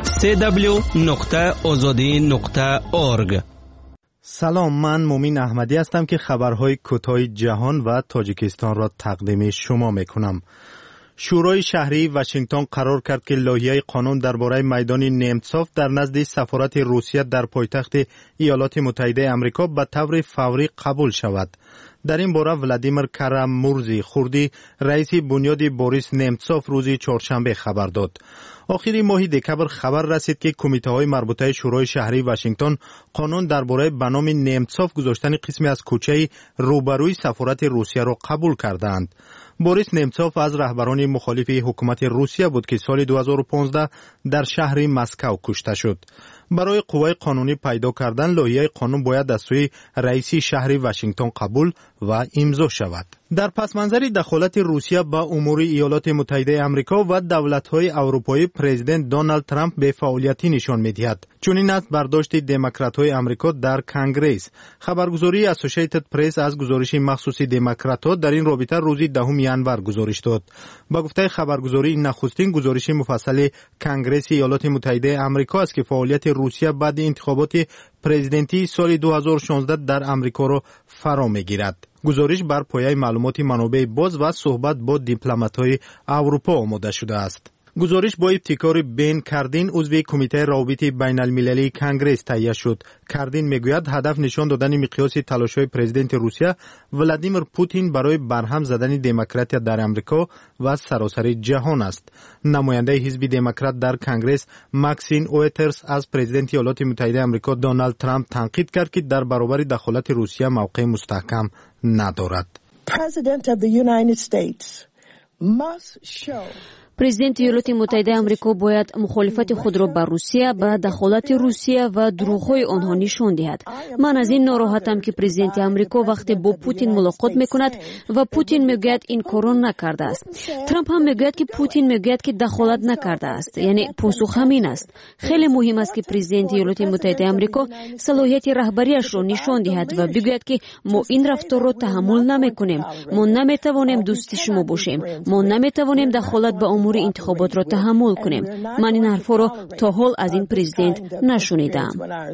Speaker 13: www.azadi.org.
Speaker 21: سلام، من مومین احمدی هستم که خبرهای کوتاه جهان و تاجیکستان را تقدیم شما میکنم. شورای شهری واشنگتن قرار کرد که لایحه قانون درباره میدان نیمتسوف در نزد سفارت روسیه در پایتخت ایالات متحده آمریکا به طور فوری قبول شود. در این باره ولادیمیر کرامورزی خوردی رئیس بنیاد بوریس نیمتسوف روز چهارشنبه خبر داد. آخر ماه دکبر خبر رسید که کمیته های مربوطه شورای شهری واشنگتن قانون درباره به نام نیمتسوف گذاشتن قسمی از کوچه روبروی سفارت روسیه را قبول کردند. بوریس نیمتسوف از رهبران مخالف حکومت روسیه بود که سال 2015 در شهر مسکو کشته شد. برای قوه قانونی پیدا کردن لایحه قانون باید از سوی رئیس شهر واشنگتن قبول و امضا شود. در پس منظر دخالت روسیه با امور ایالات متحده آمریکا و دولت‌های اروپایی، پرزیدنت دونالد ترامپ به فعالیتی نشان می‌دهد. چنین است برداشت دموکرات‌های آمریکا در کنگره. خبرگزاری اسوسییتد پرس از گزارش مخصوص دموکرات‌ها در این رابطه روز 10 январ گزارش داد. با گفته خبرگزاری، نخستین گزارش مفصل کنگره ایالات متحده آمریکا است که فعالیت روسیه بعد انتخابات پرزیدنتی سال 2016 در آمریکا را فرا می‌گیرد. گزارش بر پایه معلومات منابع باز و صحبت با دیپلمات‌های اروپا آماده شده است. گزارش با ابتکار بن کاردین عضو کمیته روابط بین المللی کنگره تهیه شد. کاردین میگوید هدف نشان دادن مقیاس تلاش‌های پرزیدنت روسیه ولادیمیر پوتین برای برهم زدن دموکراتیت در آمریکا و سراسر جهان است. نماینده حزب دموکرات در کنگره ماکسین اویترز از پرزیدنت ایالات متحده آمریکا دونالد ترامپ تنقید کرد که در برابر دخالت روسیه موقع مستحکم ندارد.
Speaker 1: پرزیدنت ایالات متحده آمریکا باید مخالفت خود را بر روسیه به دخالت روسیه و دروغ‌های آنها نشان دهد. من از این ناراحتم که پرزیدنت آمریکا وقتی با پوتین ملاقات میکند و پوتین میگوید این کارو نکرده است. ترامپ هم میگوید که پوتین میگوید که دخالت نکرده است. یعنی پاسخ همین است. خیلی مهم است که پرزیدنت ایالات متحده آمریکا صلاحیت رهبریش را نشان دهد و بگوید که ما این رفتار را تحمل نمیکنیم. ما نمیتوانیم دوست شما باشیم. ما نمیتوانیم دخالت به امور انتخابات را تحمل کنیم. من این حرفا را تا حال از این پرزیدنت نشنیدم.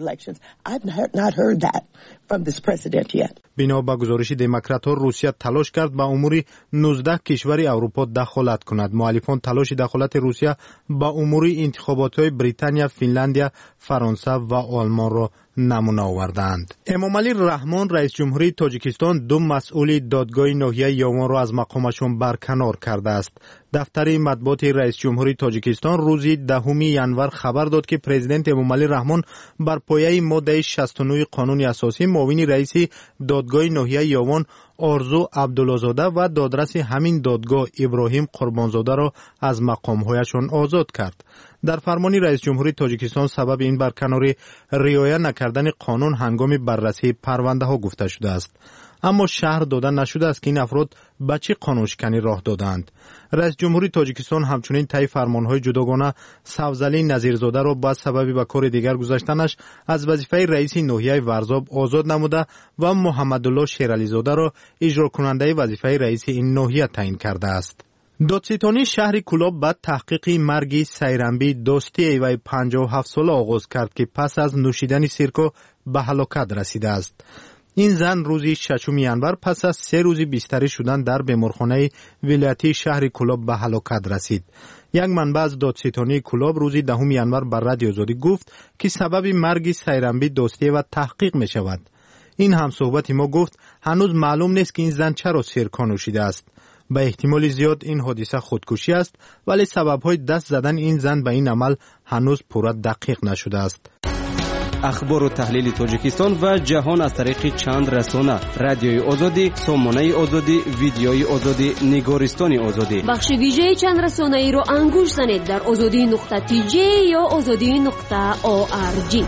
Speaker 21: بنا به گزارش دموکرات‌ها، روسیه تلاش کرد به امور 19 کشور اروپا دخالت کند. مخالفان تلاش دخالت روسیه به امور انتخابات‌های بریتانیا، فنلاندیا، فرانسه و آلمان را نمونه آوردند. امامعلی رحمان رئیس جمهوری تاجیکستان دو مسئول دادگاه ناحیه یاوان را از مقامشان برکنار کرده است. دفتر مطبوعات رئیس جمهوری تاجیکستان روز 10 январ خبر داد که پرزیدنت امامعلی رحمان بر پایه ماده 69 قانون اساسی معاون رئیس دادگاه ناحیه یاوان آرزو عبدالله‌زاده و دادرس همین دادگاه ابراهیم قربانزاده را از مقام‌هایشان آزاد کرد. در فرمان رئیس جمهوری تاجیکستان سبب این برکناری رعایت نکردن قانون هنگام بررسی پرونده ها گفته شده است. اما شهر دادن نشده است که این افراد به چه قانون شکنی راه دادند. رئیس جمهوری تاجیکستان همچنین طی فرمانهای جداگانه سفزلی نظیرزاده را با سبب به کار دیگر گذاشتنش از وظیفه رئیس ناحیه ورزاب آزاد نموده و محمدالله شیرعلیزاده را اجرا کننده وظیفه رئیس این ناحیه تعیین کرده است. دادستانی شهر کولاب بعد تحقیق مرگ سیرنبی دوستی ایوای 57 ساله آغاز کرد که پس از نوشیدن سیرکو به هلاکت رسیده است. این زن روزی 6 ینور پس از 3 روز بستری شدن در بیمارخانه ولایتی شهر کولاب به هلاکت رسید. یک منبع از دادستانی کولاب روزی 10 ینور بر رادیو آزادی گفت که سبب مرگ سیرنبی دوستی و تحقیق می شود. این همصحبت ما گفت هنوز معلوم نیست که این زن چرا سیرکا نوشیده است. به احتمال زیاد این حادثه خودکشی است، ولی سبب‌های دست زدن این زن به این عمل هنوز پورا دقیق نشده است.
Speaker 14: اخبار و تحلیل تاجیکستان و جهان از طریق چند رسانه: رادیوی آزادی، سامانه آزادی، ویدیوی آزادی، نگارستان آزادی.
Speaker 1: بخش ویژه چند رسانه ای را انگوش زنید در azadi.tj یا azadi.org.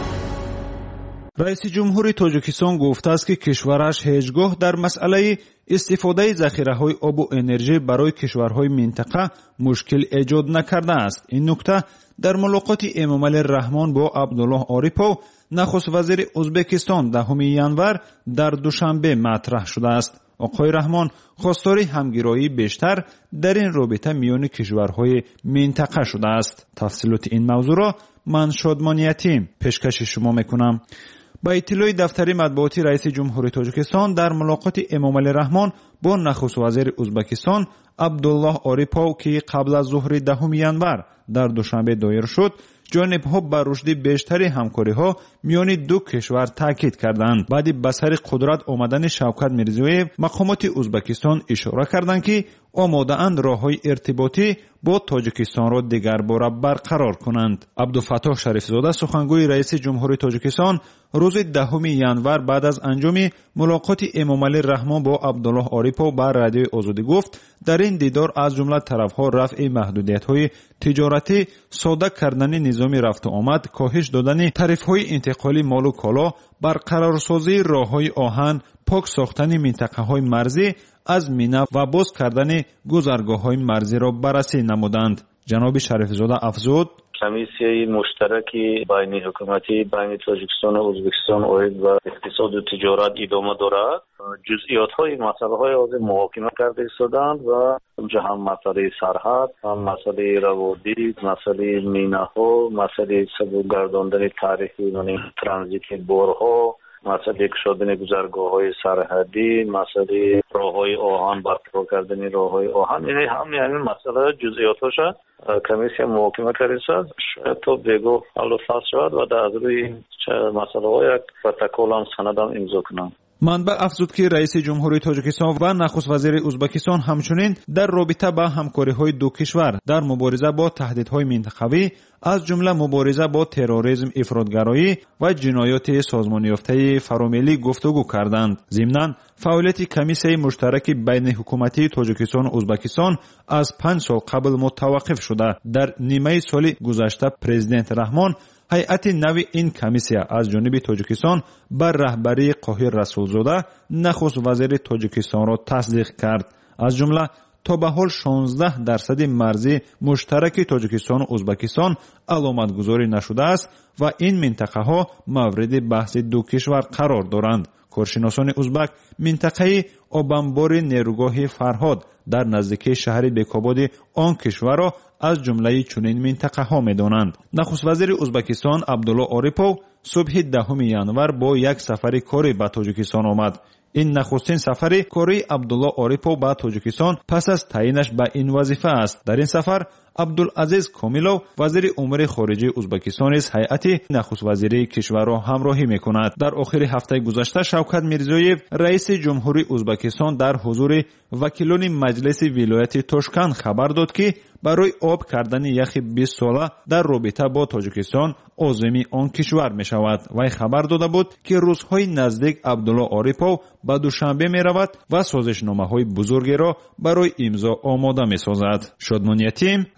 Speaker 15: رئیس جمهوری تاجیکستان گفته است که کشورش هیچگاه در مسئله استفاده ذخیره‌های آب و انرژی برای کشورهای منطقه مشکل ایجاد نکرده است. این نکته در ملاقات امامعلی رحمان با عبدالله آریپوف نخست وزیر ازبکستان 10 ینور در دوشنبه مطرح شده است. آقای رحمان خواستار همگرایی بیشتر در این رابطه میان کشورهای منطقه شده است. تفصیلات این موضوع را من شادمان یتیم پیشکش شما میکنم. با اطلاع دفتر مطبوعاتی رئیس جمهوری تاجیکستان در ملاقات امامعلی رحمان با نخست وزیر ازبکستان عبدالله آریپوف که قبل از ظهر 10 ینور در دوشنبه دایر شد، جانب‌ها بر رشد بیشتر همکاری‌ها میان دو کشور تاکید کردند. بعد به سر قدرت آمدن شوکت میرزیویف، مقامات ازبکستان اشاره کردند که آماده‌اند راه‌های ارتباطی با تاجیکستان را دیگر باره برقرار کنند. عبدالفتاح شریفزاده سخنگوی رئیس جمهوری تاجیکستان روز 10 ینور بعد از انجام ملاقات امامعلی رحمان با عبدالله آریپوف با رادیو آزادی گفت در این دیدار از جمله طرف‌ها رفع محدودیت‌های تجارتی، ساده کردن نظام رفت و آمد، کاهش دادن تعرفه‌های انتقالی مال و کالا، برقرارسازی راه‌های آهن، پاک ساختن منطقه‌های مرزی از مینا و باز کردن گذرگاه‌های مرزی را بررسی نمودند. جناب شریفزاده افزود:
Speaker 16: کمیسیه مشترکی بین حکومتی بین تاجیکستان و ازبکستان اوید و اقتصاد و تجارت ادامه دارد. جزئیات‌های مسائل از محاکمه کرده شدند و اونجا هم مسئله سرحد، هم مسئله روادی، مسئله میناها، مسئله سبک‌گرداندن تعرفه یعنی ترانزیت بارها، مسئله کشادن گذرگاه‌های سرحدی، مسئله راه‌های آهن، برقرار کردن راه‌های آهن، یعنی همین مسئله جزئیاتش کمیسیه محاکمه کرده شد. شاید تا بگو حل و فصل شد و در روی این مسئله یک پروتکل هم سند هم امضا کنند.
Speaker 15: منبع افزود که رئیس جمهوری تاجیکستان و نخست وزیر ازبکستان همچنین در رابطه با همکاری‌های دو کشور در مبارزه با تهدیدهای منطقوی از جمله مبارزه با تروریسم، افراطگرایی و جنایات سازمان یافته فراملی گفتگو کردند. ضمناً فعالیت کمیسیه مشترک بین حکومتی تاجیکستان و ازبکستان از 5 سال قبل متوقف شده. در نیمه سال گذشته پرزیدنت رحمان هیئت نو این کمیسیه از جانب تاجیکستان بر رهبری قاهر رسولزاده نخست وزیر تاجیکستان را تصدیق کرد. از جمله تا به حال 16% مرزی مشترک تاجیکستان و ازبکستان علامت گذاری نشده است و این منطقه ها مورد بحث دو کشور قرار دارند. کارشناسان ازبک منطقه آبانبار نیروگاه فرهاد در نزدیکی شهر بیکاباد آن کشور را از جمله چنین منطقه ها می دانند. نخست وزیر ازبکستان عبدالله آریپوف صبح 10 ینور با یک سفر کاری به تاجیکستان آمد. این نخستین سفر کاری عبدالله آریپوف به تاجیکستان پس از تعیینش به این وظیفه است. در این سفر عبدالعزیز کامیلوف وزیر امور خارجه ازبکستان از هیئت نخست وزیری کشور را همراهی می‌کند. در آخر هفته گذشته شوکت میرزیویف رئیس جمهوری ازبکستان در حضور وکیلان مجلس ولایت تاشکند خبر داد که برای آب کردن یخ 20 ساله در رابطه با تاجیکستان عازم آن کشور می شود. وی خبر داده بود که روزهای نزدیک عبدالله آریپوف به دوشنبه می رود و سازشنامه های بزرگی را برای امضا آماده می سازد. شادمان یتیم،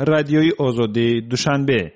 Speaker 15: رادیوی آزادی دوشنبه.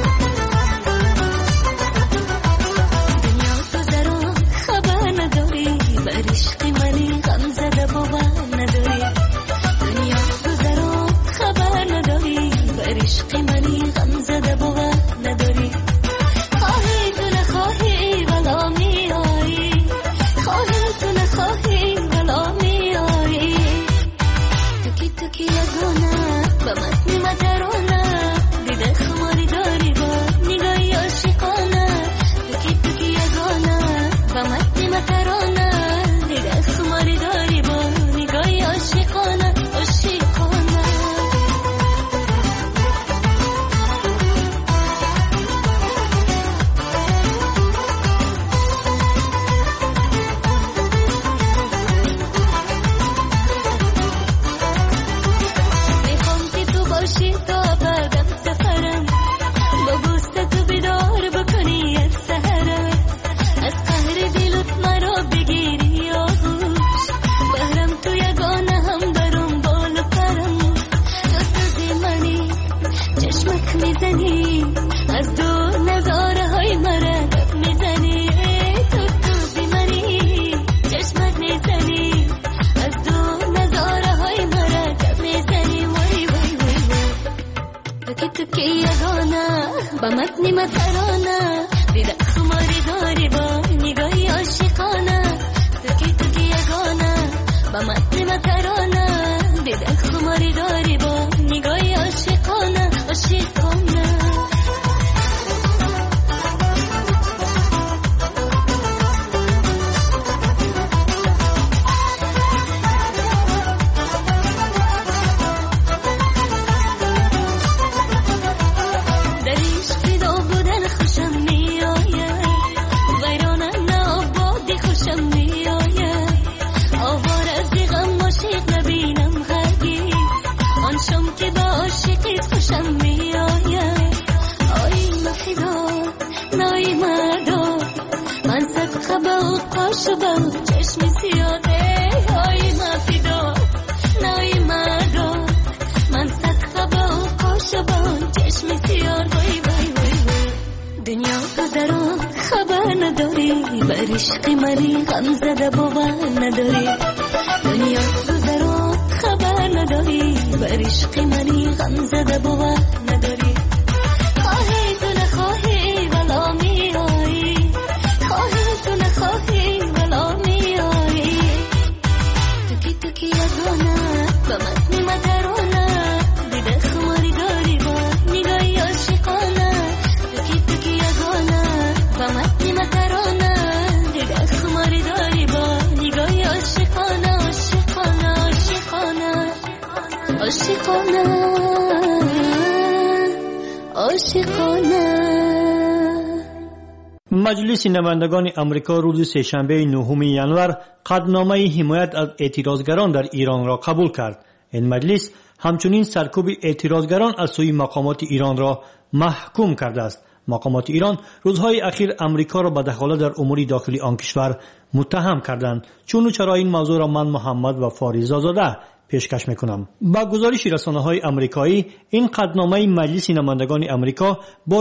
Speaker 5: مجلس نمایندگان امریکا روز سه‌شنبه 9 ژانویه قطعنامه حمایت از اعتراضگران در ایران را قبول کرد. این مجلس همچنین سرکوب اعتراضگران از سوی مقامات ایران را محکوم کرده است. مقامات ایران روزهای اخیر امریکا را به دخالت در امور داخلی آن کشور متهم کردند. چون چرا این موضوع را من محمد و فاریزاده پیشکش میکنم. با گزارش رسانه‌های آمریکایی این قطعنامه مجلس نمایندگان امریکا با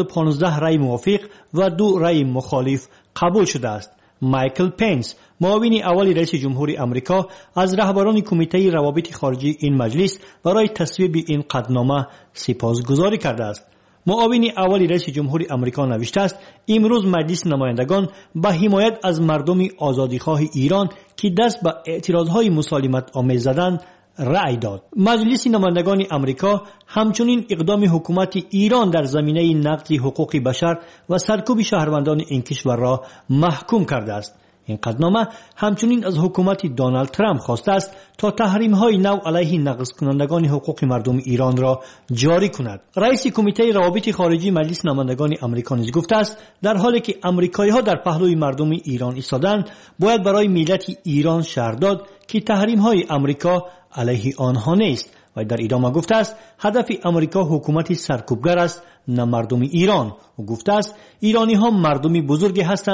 Speaker 5: 415 رای موافق و 2 رای مخالف قبول شده است. مایکل پنس معاون اول رئیس جمهور امریکا از رهبران کمیته روابط خارجی این مجلس برای تصویب این قطعنامه سپاسگزاری کرده است. معاون اول رئیس جمهور امریکا نوشته است امروز مجلس نمایندگان به حمایت از مردم آزادیخواه ایران که دست به اعتراضهای مسالمت آمیز زدند رأی داد. مجلس نمایندگان امریکا همچنین اقدام حکومت ایران در زمینه نقض حقوق بشر و سرکوب شهروندان این کشور را محکوم کرده است. این قطعنامه همچنین از حکومت دونالد ترامپ خواسته است تا تحریم‌های نو علیه نقض کنندگان حقوق مردم ایران را جاری کند. رئیس کمیته روابط خارجی مجلس نمایندگان امریکا نیز گفته است در حالی که آمریکایی‌ها در پهلوی مردم ایران ایستادند باید برای ملت ایران شرح داد که تحریم‌های آمریکا علیه آنها نیست و در ادامه گفته است هدف امریکا حکومت سرکوبگر است نه مردم ایران. و گفته است ایرانی‌ها مردمی بزرگی هستند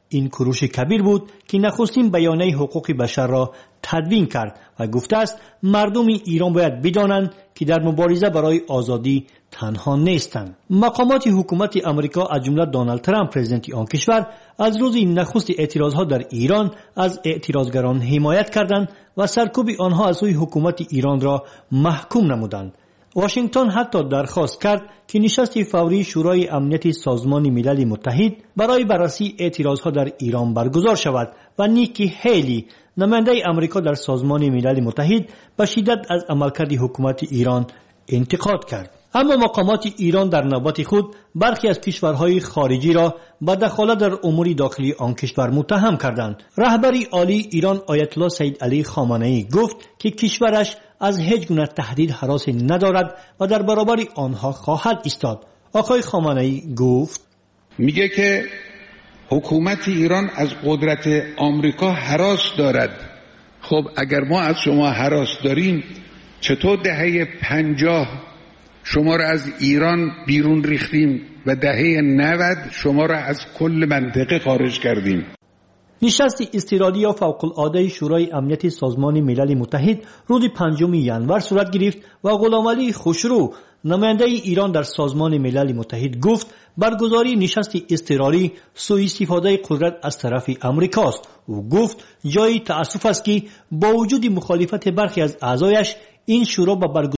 Speaker 5: این کوروش کبیر بود که نخستین بیانیه حقوق بشر را تدوین کرد و گفته است مردم ایران باید بدانند که در مبارزه برای آزادی تنها نیستند. مقامات حکومت امریکا از جمله دونالد ترامپ پرزیدنت آن کشور از روز نخست اعتراضها در ایران از اعتراضگران حمایت کردند و سرکوب آنها از سوی حکومت ایران را محکوم نمودند. واشنگتن حتی درخواست کرد که نشست فوری شورای امنیت سازمان ملل متحد برای بررسی اعتراضها در ایران برگزار شود و نیکی هیلی نماینده امریکا در سازمان ملل متحد به شدت از عملکرد حکومت ایران انتقاد کرد. اما مقامات ایران در نوبت خود برخی از کشورهای خارجی را به دخالت در امور داخلی آن کشور متهم کردند. رهبری عالی ایران آیت الله سید علی خامنه‌ای گفت که کشورش از هیچ گونه تهدید هراسی ندارد و در برابر آنها خواهد ایستاد. آقای خامنه‌ای گفت
Speaker 6: میگه که حکومت ایران از قدرت آمریکا هراس دارد. خب اگر ما از شما هراس داریم چطور دهه 50 شما را از ایران بیرون ریختیم و دهه 90 شما را از کل منطقه خارج کردیم؟
Speaker 5: نشست اضطراری یا فوق‌العاده شورای امنیت سازمان ملل متحد روز 5 ینور صورت گرفت و غلامعلی خوشرو نماینده ایران در سازمان ملل متحد گفت برگزاری نشست اضطراری سوء استفاده قدرت از طرف امریکاست. او گفت جای تأسف است که با وجود مخالفت برخی از اعضایش این شورا به